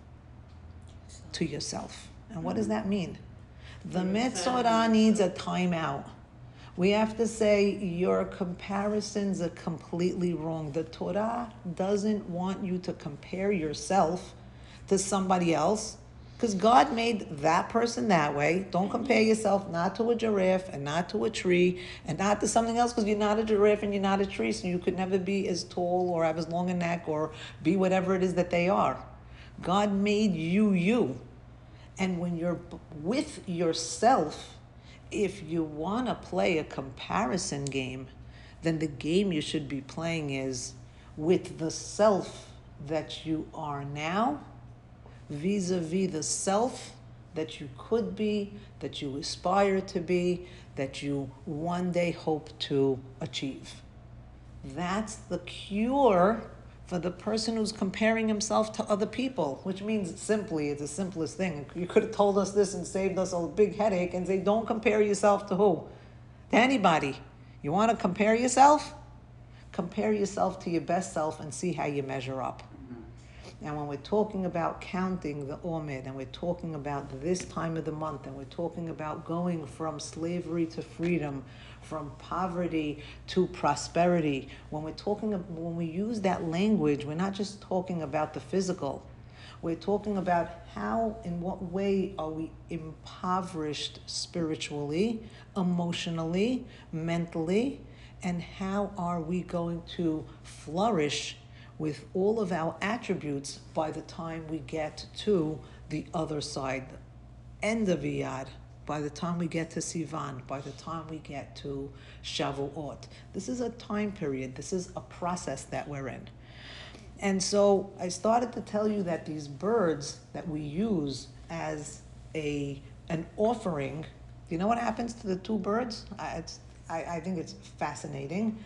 to yourself. And what does that mean? The Metzorah needs a timeout. We have to say your comparisons are completely wrong. The Torah doesn't want you to compare yourself to somebody else because God made that person that way. Don't compare yourself not to a giraffe and not to a tree and not to something else because you're not a giraffe and you're not a tree, so you could never be as tall or have as long a neck or be whatever it is that they are. God made you you. And when you're with yourself, if you want to play a comparison game, then the game you should be playing is with the self that you are now vis-a-vis the self that you could be, that you aspire to be, that you one day hope to achieve. That's the cure for the person who's comparing himself to other people, which means simply, it's the simplest thing. You could have told us this and saved us a big headache and say, don't compare yourself to who? To anybody. You want to compare yourself? Compare yourself to your best self and see how you measure up. Now, when we're talking about counting the Omed, and we're talking about this time of the month, and we're talking about going from slavery to freedom, from poverty to prosperity, when we're talking, when we use that language, we're not just talking about the physical. We're talking about how, in what way are we impoverished spiritually, emotionally, mentally, and how are we going to flourish with all of our attributes by the time we get to the other side, the end of Iyar, by the time we get to Sivan, by the time we get to Shavuot. This is a time period, this is a process that we're in. And so I started to tell you that these birds that we use as a an offering, you know what happens to the two birds? I, it's, I, I think it's fascinating.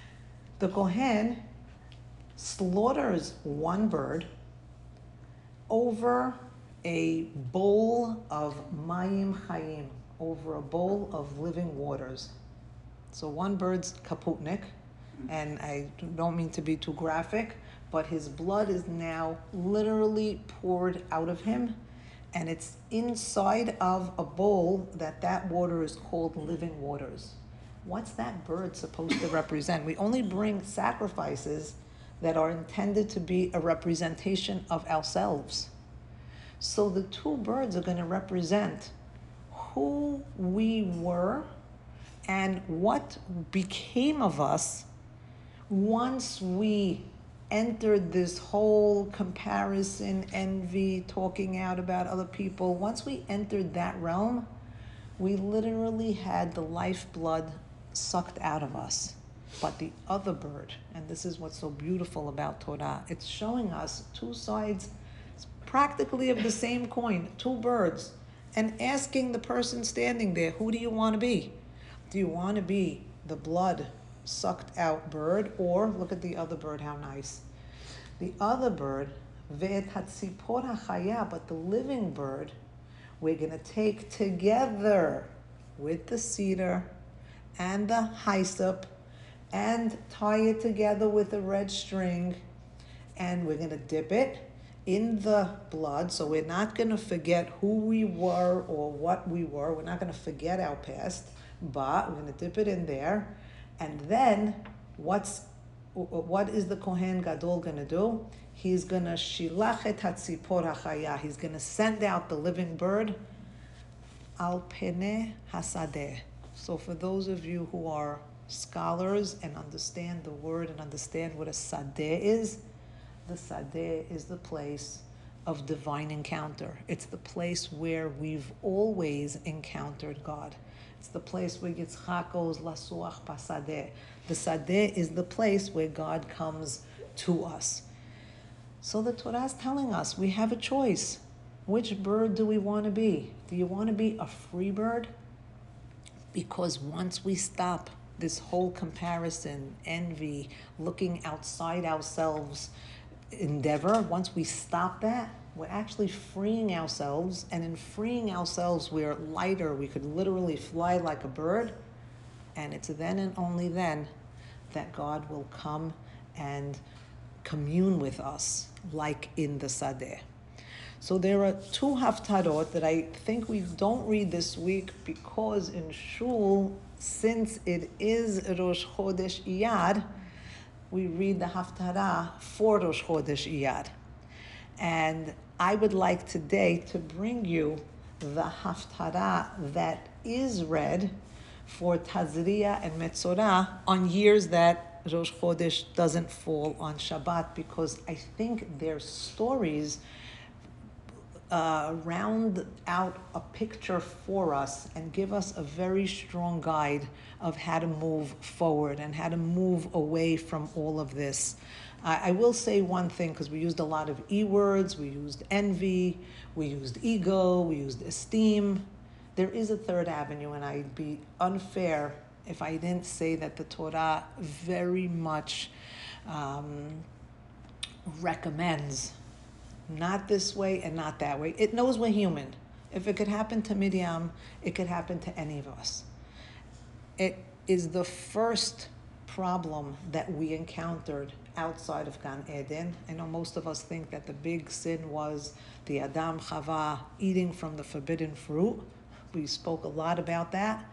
The Kohen slaughters one bird over a bowl of mayim chayim, over a bowl of living waters. So one bird's kaputnik, and I don't mean to be too graphic, but his blood is now literally poured out of him, and it's inside of a bowl that that water is called living waters. What's that bird supposed to represent? We only bring sacrifices that are intended to be a representation of ourselves. So the two birds are going to represent who we were and what became of us once we entered this whole comparison, envy, talking out about other people. Once we entered that realm, we literally had the lifeblood sucked out of us. But the other bird, and this is what's so beautiful about Torah, it's showing us two sides practically of the same coin, two birds, and asking the person standing there, who do you want to be? Do you want to be the blood sucked out bird, or look at the other bird, how nice. The other bird, ve'et hatzipor hachaya, but the living bird, we're going to take together with the cedar and the hyssop and tie it together with a red string, and we're going to dip it in the blood, so we're not going to forget who we were or what we were. We're not going to forget our past, but we're going to dip it in there. And then what's what is the Kohen Gadol going to do? He's going to shilach et hatzipor hachaya. He's going to send out the living bird al peneh hasadeh. So for those of you who are scholars and understand the word and understand what a sadeh is, the sadeh is the place of divine encounter. It's the place where we've always encountered God. It's the place where Yitzchak goes, lasuach pasadeh. The sadeh is the place where God comes to us. So the Torah is telling us we have a choice. Which bird do we want to be? Do you want to be a free bird? Because once we stop this whole comparison, envy, looking outside ourselves endeavor, once we stop that, we're actually freeing ourselves, and in freeing ourselves, we're lighter. We could literally fly like a bird, and it's then and only then that God will come and commune with us, like in the Sadeh. So there are two haftarot that I think we don't read this week because in Shul, since it is Rosh Chodesh Iyar, we read the haftarah for Rosh Chodesh Iyar. And I would like today to bring you the haftarah that is read for Tazria and Metzorah on years that Rosh Chodesh doesn't fall on Shabbat, because I think their stories uh, round out a picture for us and give us a very strong guide of how to move forward and how to move away from all of this. I will say one thing, because we used a lot of E words, we used envy, we used ego, we used esteem. There is a third avenue, and I'd be unfair if I didn't say that the Torah very much um, recommends not this way and not that way. It knows we're human. If it could happen to Miriam, it could happen to any of us. It is the first problem that we encountered outside of Gan Eden. I know most of us think that the big sin was the Adam Chava eating from the forbidden fruit. We spoke a lot about that.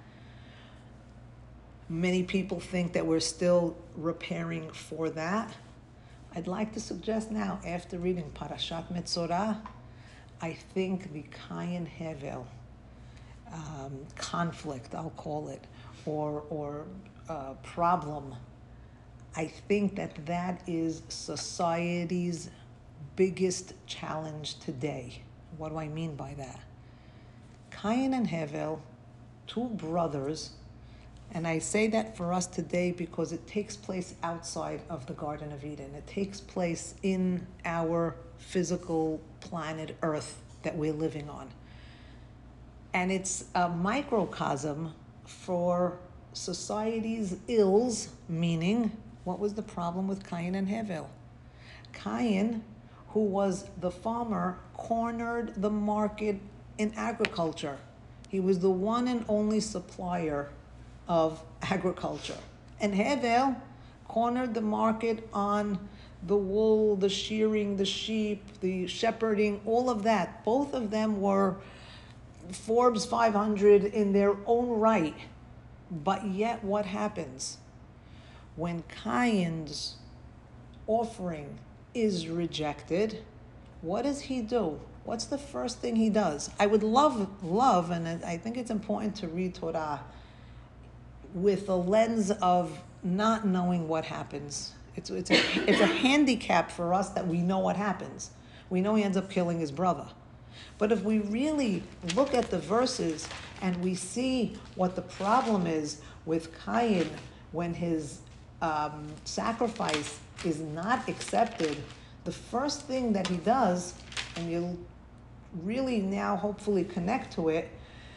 Many people think that we're still repairing for that. I'd like to suggest now, after reading Parashat Metzorah, I think the Cain Hevel um, conflict, I'll call it, or or uh, problem, I think that that is society's biggest challenge today. What do I mean by that? Cain and Hevel, two brothers, and I say that for us today because it takes place outside of the Garden of Eden. It takes place in our physical planet Earth that we're living on. And it's a microcosm for society's ills, meaning, what was the problem with Cain and Hevel? Cain, who was the farmer, cornered the market in agriculture. He was the one and only supplier of agriculture. And Hevel cornered the market on the wool, the shearing, the sheep, the shepherding, all of that. Both of them were Forbes five hundred in their own right. But yet what happens? When Cain's offering is rejected, what does he do? What's the first thing he does? I would love, love, and I think it's important to read Torah with a lens of not knowing what happens. It's, it's, a, it's a handicap for us that we know what happens. We know he ends up killing his brother. But if we really look at the verses and we see what the problem is with Cain when his um, sacrifice is not accepted, the first thing that he does, and you'll really now hopefully connect to it,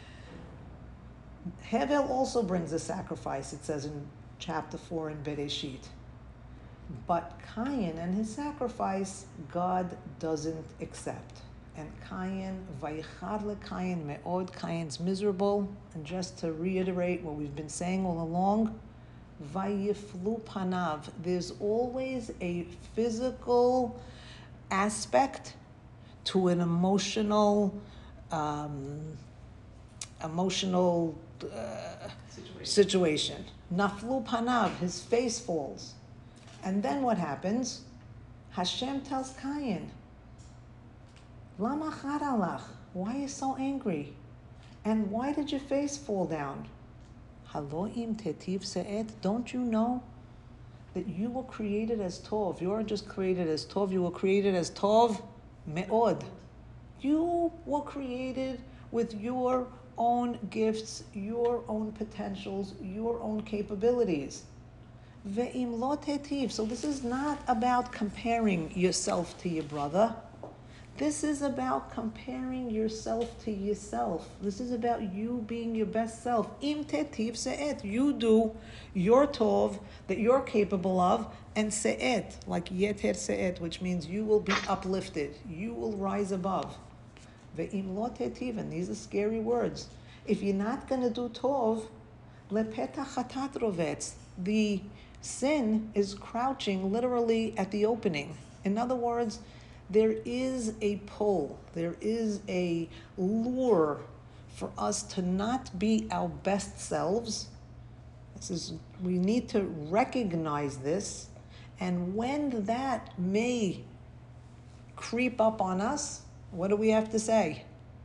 Hevel also brings a sacrifice, it says in chapter four in Bereshit. But Cain and his sacrifice, God doesn't accept. And Cain, Vayichar leCain me'od, Cain's miserable. And just to reiterate what we've been saying all along, Vayiflu panav, there's always a physical aspect to an emotional, um, emotional uh, Situation. situation. Naflu panav, his face falls. And then what happens? Hashem tells Cain, Lama charalach, why are you so angry? And why did your face fall down? Haloim tetiv se'et, don't you know that you were created as Tov? You aren't just created as Tov, you were created as Tov me'od. You were created with your own gifts, your own potentials, your own capabilities. Ve'im lo tetiv. So this is not about comparing yourself to your brother. This is about comparing yourself to yourself. This is about you being your best self. Im tetiv se'et. You do your tov that you're capable of, and se'et, like yeter se'et, which means you will be uplifted. You will rise above. Ve'im lo tetiv, and these are scary words. If you're not going to do tov, lepetach chatat rovetz. The sin is crouching literally at the opening. In other words, there is a pull, there is a lure for us to not be our best selves. This is, we need to recognize this, and when that may creep up on us, what do we have to say?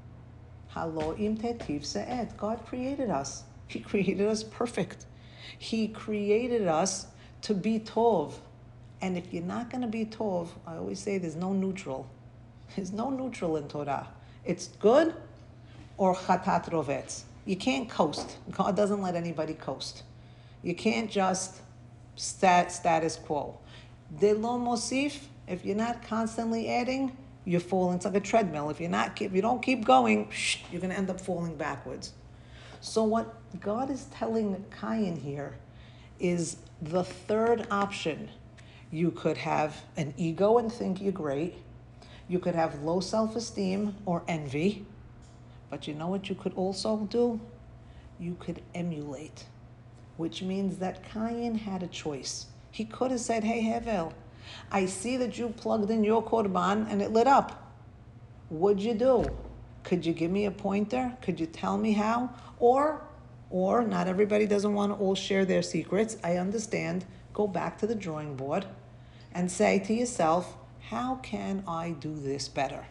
Halo im tetiv se'et. God created us. He created us perfect. He created us to be tov. And if you're not going to be tov, I always say there's no neutral. There's no neutral in Torah. It's good or chatat rovetz. You can't coast. God doesn't let anybody coast. You can't just stat, status quo. De lo mosif, if you're not constantly adding, you're falling. It's like a treadmill. If you're not, if you don't keep going, you're going to end up falling backwards. So what God is telling Cain here is the third option. You could have an ego and think you're great. You could have low self-esteem or envy. But you know what you could also do? You could emulate, which means that Cain had a choice. He could have said, hey, Hevel, I see that you plugged in your korban and it lit up. What'd you do? Could you give me a pointer? Could you tell me how? Or, or not everybody doesn't want to all share their secrets. I understand. Go back to the drawing board and say to yourself, how can I do this better?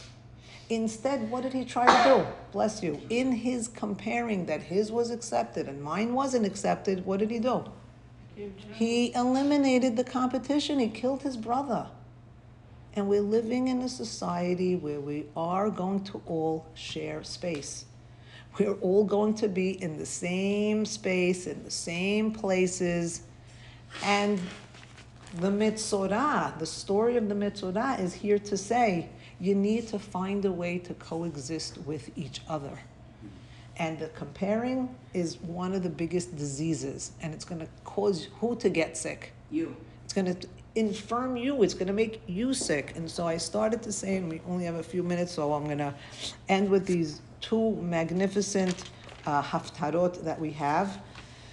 Instead, what did he try to do? Bless you. In his comparing that his was accepted and mine wasn't accepted, what did he do? He eliminated the competition. He killed his brother. And we're living in a society where we are going to all share space. We're all going to be in the same space, in the same places. And the Metzorah, the story of the Metzorah is here to say, you need to find a way to coexist with each other. And the comparing is one of the biggest diseases, and it's going to cause who to get sick? You. It's going to infirm you. It's going to make you sick. And so I started to say, and we only have a few minutes, so I'm going to end with these two magnificent uh, haftarot that we have.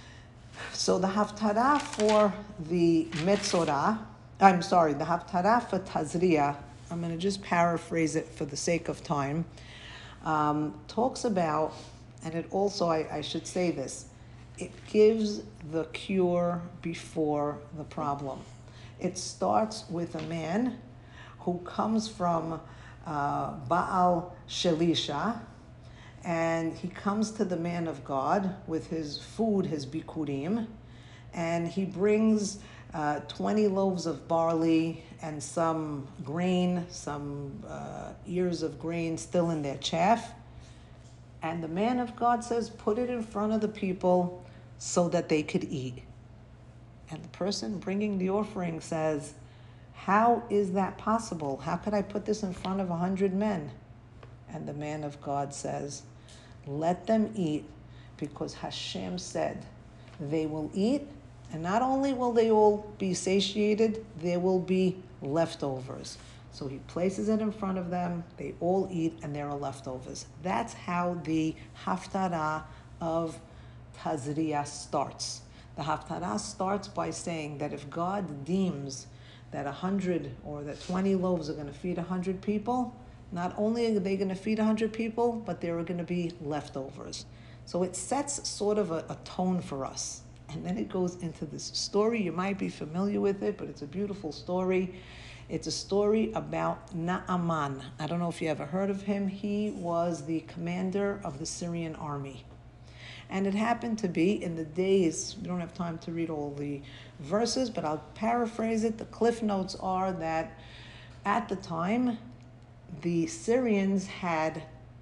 So the haftarah for the Metzorah, I'm sorry, the haftarah for Tazria, I'm going to just paraphrase it for the sake of time, um, talks about, and it also, I, I should say this, it gives the cure before the problem. It starts with a man who comes from uh, Baal Shelisha, and he comes to the man of God with his food, his bikurim, and he brings uh, twenty loaves of barley and some grain, some uh, ears of grain still in their chaff. And the man of God says, put it in front of the people so that they could eat. And the person bringing the offering says, how is that possible? How could I put this in front of a hundred men? And the man of God says, let them eat, because Hashem said they will eat, and not only will they all be satiated, there will be leftovers. So he places it in front of them, they all eat, and there are leftovers. That's how the Haftarah of Tazria starts. The Haftarah starts by saying that if God deems that a hundred or that twenty loaves are going to feed a hundred people, not only are they going to feed a hundred people, but there are going to be leftovers. So it sets sort of a, a tone for us. And then it goes into this story. You might be familiar with it, but it's a beautiful story. It's a story about Naaman. I don't know if you ever heard of him. He was the commander of the Syrian army. And it happened to be in the days, we don't have time to read all the verses, but I'll paraphrase it. The cliff notes are that at the time, the Syrians had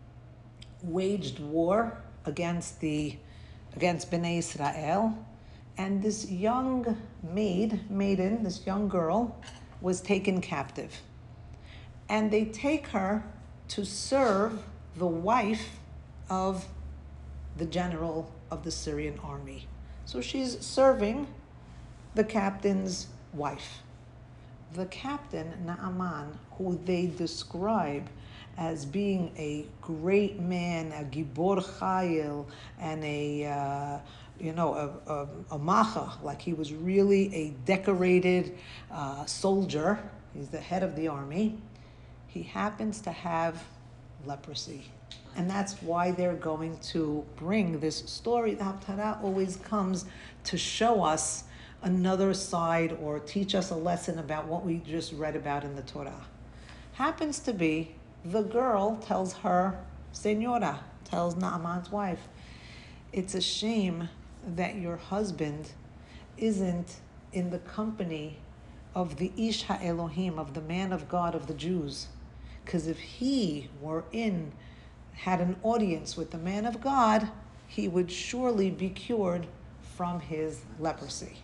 waged war against the against Bnei Israel, and this young maid, maiden, this young girl, was taken captive. And they take her to serve the wife of the general of the Syrian army. So she's serving the captain's wife. The captain, Naaman, who they describe as being a great man, a gibor chayil, and a, uh, you know, a, a, a macha, like he was really a decorated uh, soldier. He's the head of the army. He happens to have leprosy. And that's why they're going to bring this story. The Haftarah always comes to show us another side or teach us a lesson about what we just read about in the Torah. Happens to be, the girl tells her, Senora, tells Naaman's wife, it's a shame that your husband isn't in the company of the Ish HaElohim, of the man of God of the Jews. Because if he were in, had an audience with the man of God, he would surely be cured from his leprosy.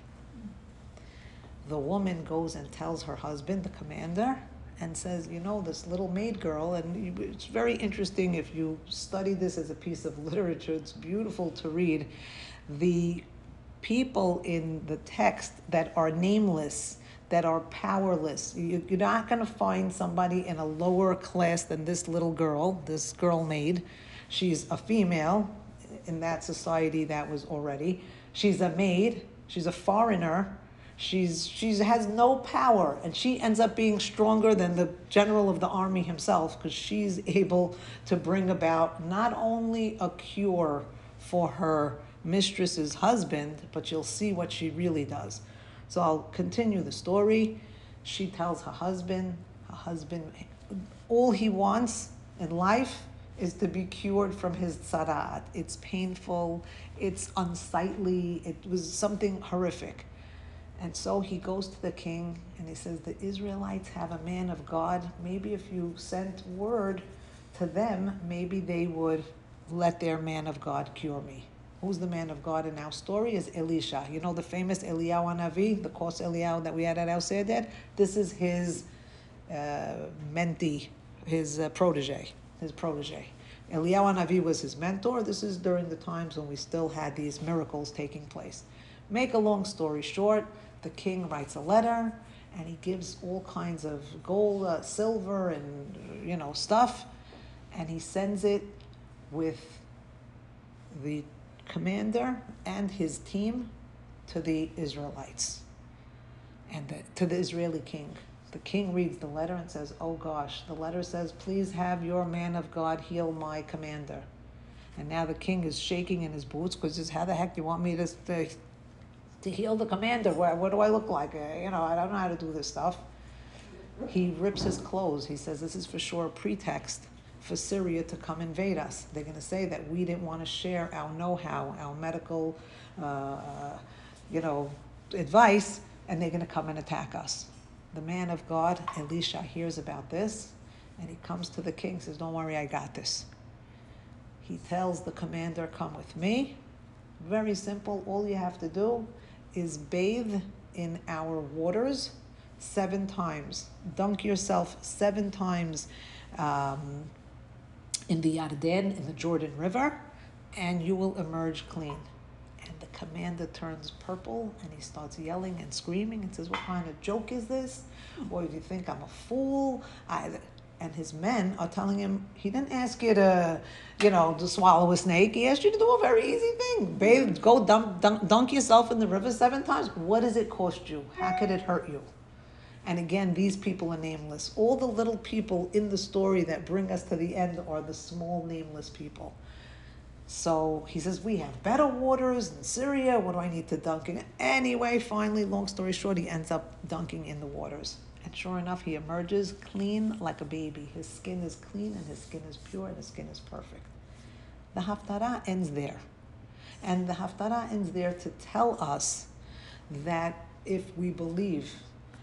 The woman goes and tells her husband, the commander, and says, you know, this little maid girl, and it's very interesting if you study this as a piece of literature, it's beautiful to read. The people in the text that are nameless, that are powerless, you, you're not going to find somebody in a lower class than this little girl, this girl maid. She's a female in that society that was already. She's a maid. She's a foreigner. She's she has no power, and she ends up being stronger than the general of the army himself, because she's able to bring about not only a cure for her mistress's husband, but you'll see what she really does. So I'll continue the story. She tells her husband, her husband, all he wants in life is to be cured from his tzarat. It's painful, it's unsightly, it was something horrific. And so he goes to the king and he says, the Israelites have a man of God. Maybe if you sent word to them, maybe they would let their man of God cure me. Who's the man of God in our story is Elisha. You know the famous Eliyahu Hanavi, the course Eliyahu that we had at our Seder? This is his uh, mentee, his uh, protege, his protege. Eliyahu Hanavi was his mentor. This is during the times when we still had these miracles taking place. Make a long story short, the king writes a letter, and he gives all kinds of gold, uh, silver, and you know stuff, and he sends it with the commander and his team to the Israelites and the, to the Israeli king. The king reads the letter and says, oh gosh, the letter says, please have your man of God heal my commander. And now the king is shaking in his boots because he says, how the heck do you want me to, to, to heal the commander? What, what do I look like? Uh, you know, I don't know how to do this stuff. He rips his clothes. He says, this is for sure a pretext for Syria to come invade us. They're going to say that we didn't want to share our know-how, our medical, uh, you know, advice and they're going to come and attack us. The man of God, Elisha, hears about this, and he comes to the king, says, don't worry, I got this. He tells the commander, come with me. Very simple. All you have to do is bathe in our waters seven times. Dunk yourself seven times um, in the Yarden, in the Jordan River, and you will emerge clean. And the commander turns purple and he starts yelling and screaming and says, what kind of joke is this? Or do you think I'm a fool? I, and his men are telling him, he didn't ask you to, you know, to swallow a snake. He asked you to do a very easy thing. Bathe, go dump, dunk, dunk yourself in the river seven times. What does it cost you? How could it hurt you? And again, these people are nameless. All the little people in the story that bring us to the end are the small nameless people. So he says, we have better waters in Syria. What do I need to dunk in? Anyway, finally, long story short, he ends up dunking in the waters. And sure enough, he emerges clean like a baby. His skin is clean and his skin is pure and his skin is perfect. The Haftarah ends there. And the Haftarah ends there to tell us that if we believe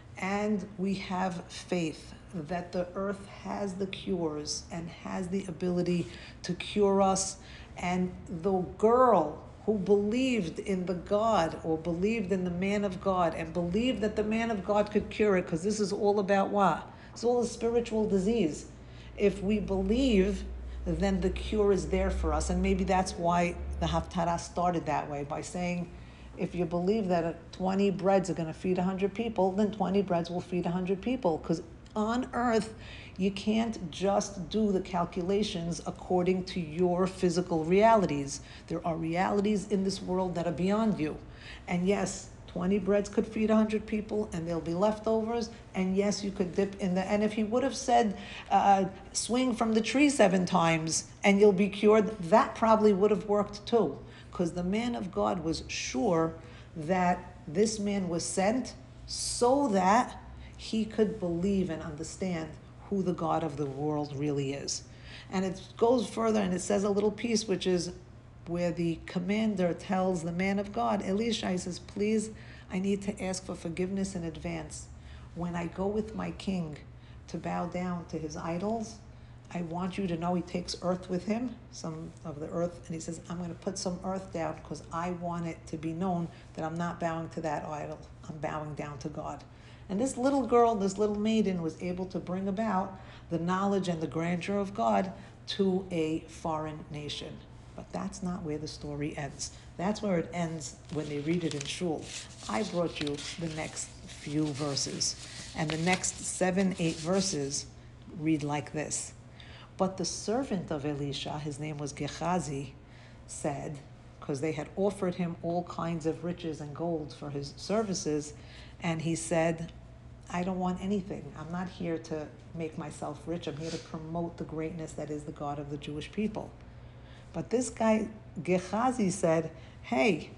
and we have faith that the earth has the cures and has the ability to cure us, and the girl who believed in the God or believed in the man of God and believed that the man of God could cure it, because this is all about what? It's all a spiritual disease. If we believe, then the cure is there for us. And maybe that's why the Haftarah started that way, by saying, if you believe that twenty breads are going to feed one hundred people, then twenty breads will feed one hundred people. Because on earth, you can't just do the calculations according to your physical realities. There are realities in this world that are beyond you. And yes, twenty breads could feed one hundred people and there'll be leftovers. And yes, you could dip in the, and if he would have said, uh, swing from the tree seven times and you'll be cured, that probably would have worked too. Because the man of God was sure that this man was sent so that he could believe and understand who the God of the world really is. And it goes further and it says a little piece, which is where the commander tells the man of God, Elisha, he says, please, I need to ask for forgiveness in advance. When I go with my king to bow down to his idols, I want you to know he takes earth with him, some of the earth, and he says, I'm going to put some earth down because I want it to be known that I'm not bowing to that idol. I'm bowing down to God. And this little girl, this little maiden, was able to bring about the knowledge and the grandeur of God to a foreign nation. But that's not where the story ends. That's where it ends when they read it in shul. I brought you the next few verses. And the next seven, eight verses read like this. But the servant of Elisha, his name was Gehazi, said, because they had offered him all kinds of riches and gold for his services, and he said, I don't want anything. I'm not here to make myself rich. I'm here to promote the greatness that is the God of the Jewish people. But this guy, Gehazi, said, hey,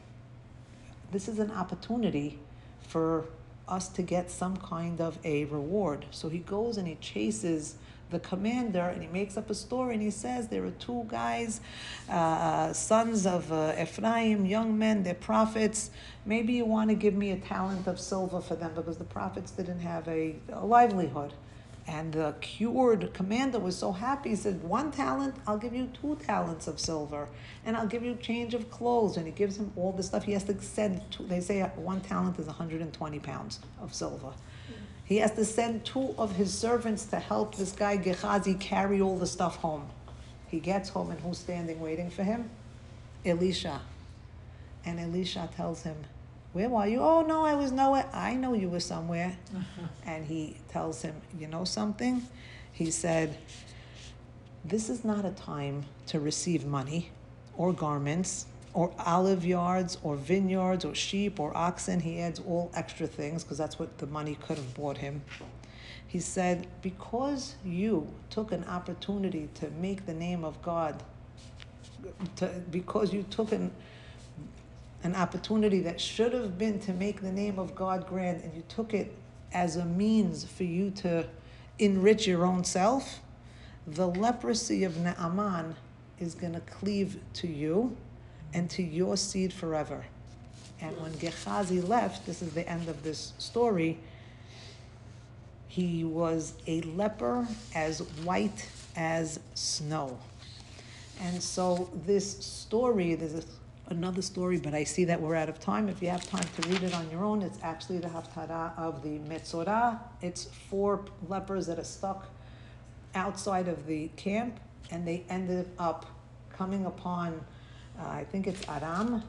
this is an opportunity for us to get some kind of a reward. So he goes and he chases the commander, and he makes up a story, and he says there are two guys, uh, sons of uh, Ephraim, young men, they're prophets. Maybe you want to give me a talent of silver for them, because the prophets didn't have a, a livelihood. And the cured commander was so happy, he said, one talent, I'll give you two talents of silver, and I'll give you change of clothes. And he gives him all this stuff. He has to send, two, they say one talent is one hundred twenty pounds of silver. He has to send two of his servants to help this guy Gehazi carry all the stuff home. He gets home, and who's standing waiting for him? Elisha. And Elisha tells him, where were you? Oh, no, I was nowhere. I know you were somewhere. And he tells him, you know something? He said, this is not a time to receive money or garments or olive yards or vineyards or sheep or oxen. He adds all extra things because that's what the money could have bought him. He said, because you took an opportunity to make the name of God, to, because you took an, an opportunity that should have been to make the name of God grand, and you took it as a means for you to enrich your own self, the leprosy of Naaman is going to cleave to you and to your seed forever. And when Gehazi left, this is the end of this story, he was a leper as white as snow. And so this story, there's a, another story, but I see that we're out of time. If you have time to read it on your own, it's actually the Haftarah of the Metzorah. It's four lepers that are stuck outside of the camp, and they ended up coming upon, uh, I think it's Aram.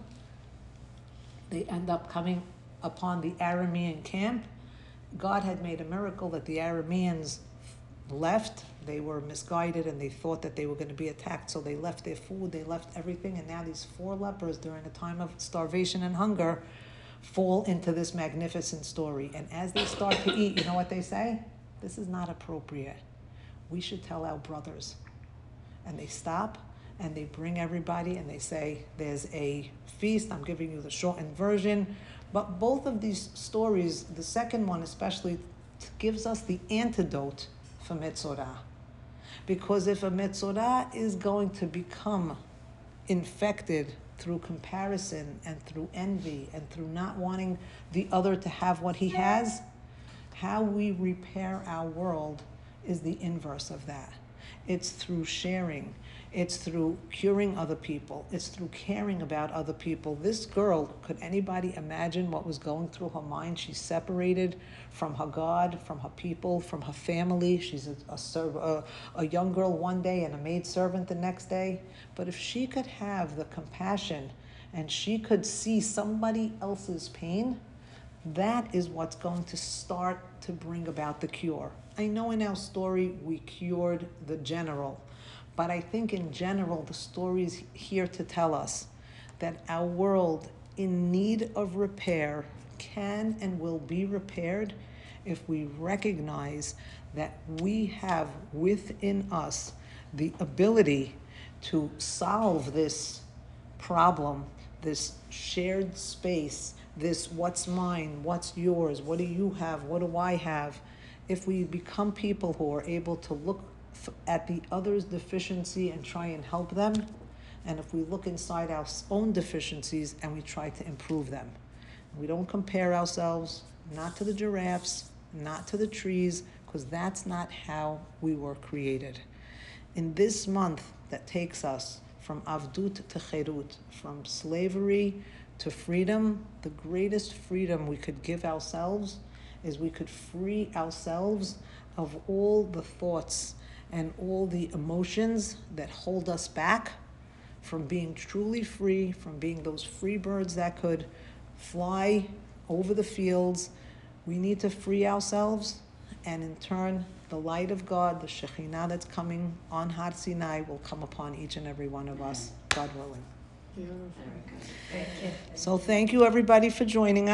They end up coming upon the Aramean camp. God had made a miracle that the Arameans left. They were misguided and they thought that they were going to be attacked, so they left their food, they left everything, and now these four lepers during a time of starvation and hunger fall into this magnificent story. And as they start to eat, you know what they say? This is not appropriate. We should tell our brothers. And they stop and they bring everybody and they say, there's a feast. I'm giving you the shortened version. But both of these stories, the second one especially, gives us the antidote for Metzorah. Because if a Metzorah is going to become infected through comparison and through envy and through not wanting the other to have what he has, how we repair our world is the inverse of that. It's through sharing. It's through curing other people. It's through caring about other people. This girl, could anybody imagine what was going through her mind? She's separated from her God, from her people, from her family. She's a, a, serv- a, a young girl one day and a maidservant the next day. But if she could have the compassion and she could see somebody else's pain, that is what's going to start to bring about the cure. I know in our story we cured the general, but I think in general the story is here to tell us that our world in need of repair can and will be repaired if we recognize that we have within us the ability to solve this problem, this shared space, this what's mine, what's yours, what do you have, what do I have. If we become people who are able to look f- at the other's deficiency and try and help them, and if we look inside our own deficiencies and we try to improve them. We don't compare ourselves, not to the giraffes, not to the trees, because that's not how we were created. In this month that takes us from Avdut to Cherut, from slavery to freedom, the greatest freedom we could give ourselves is we could free ourselves of all the thoughts and all the emotions that hold us back from being truly free, from being those free birds that could fly over the fields. We need to free ourselves, and in turn, the light of God, the Shekhinah that's coming on Har Sinai, will come upon each and every one of us, God willing. Very good. So thank you everybody for joining us.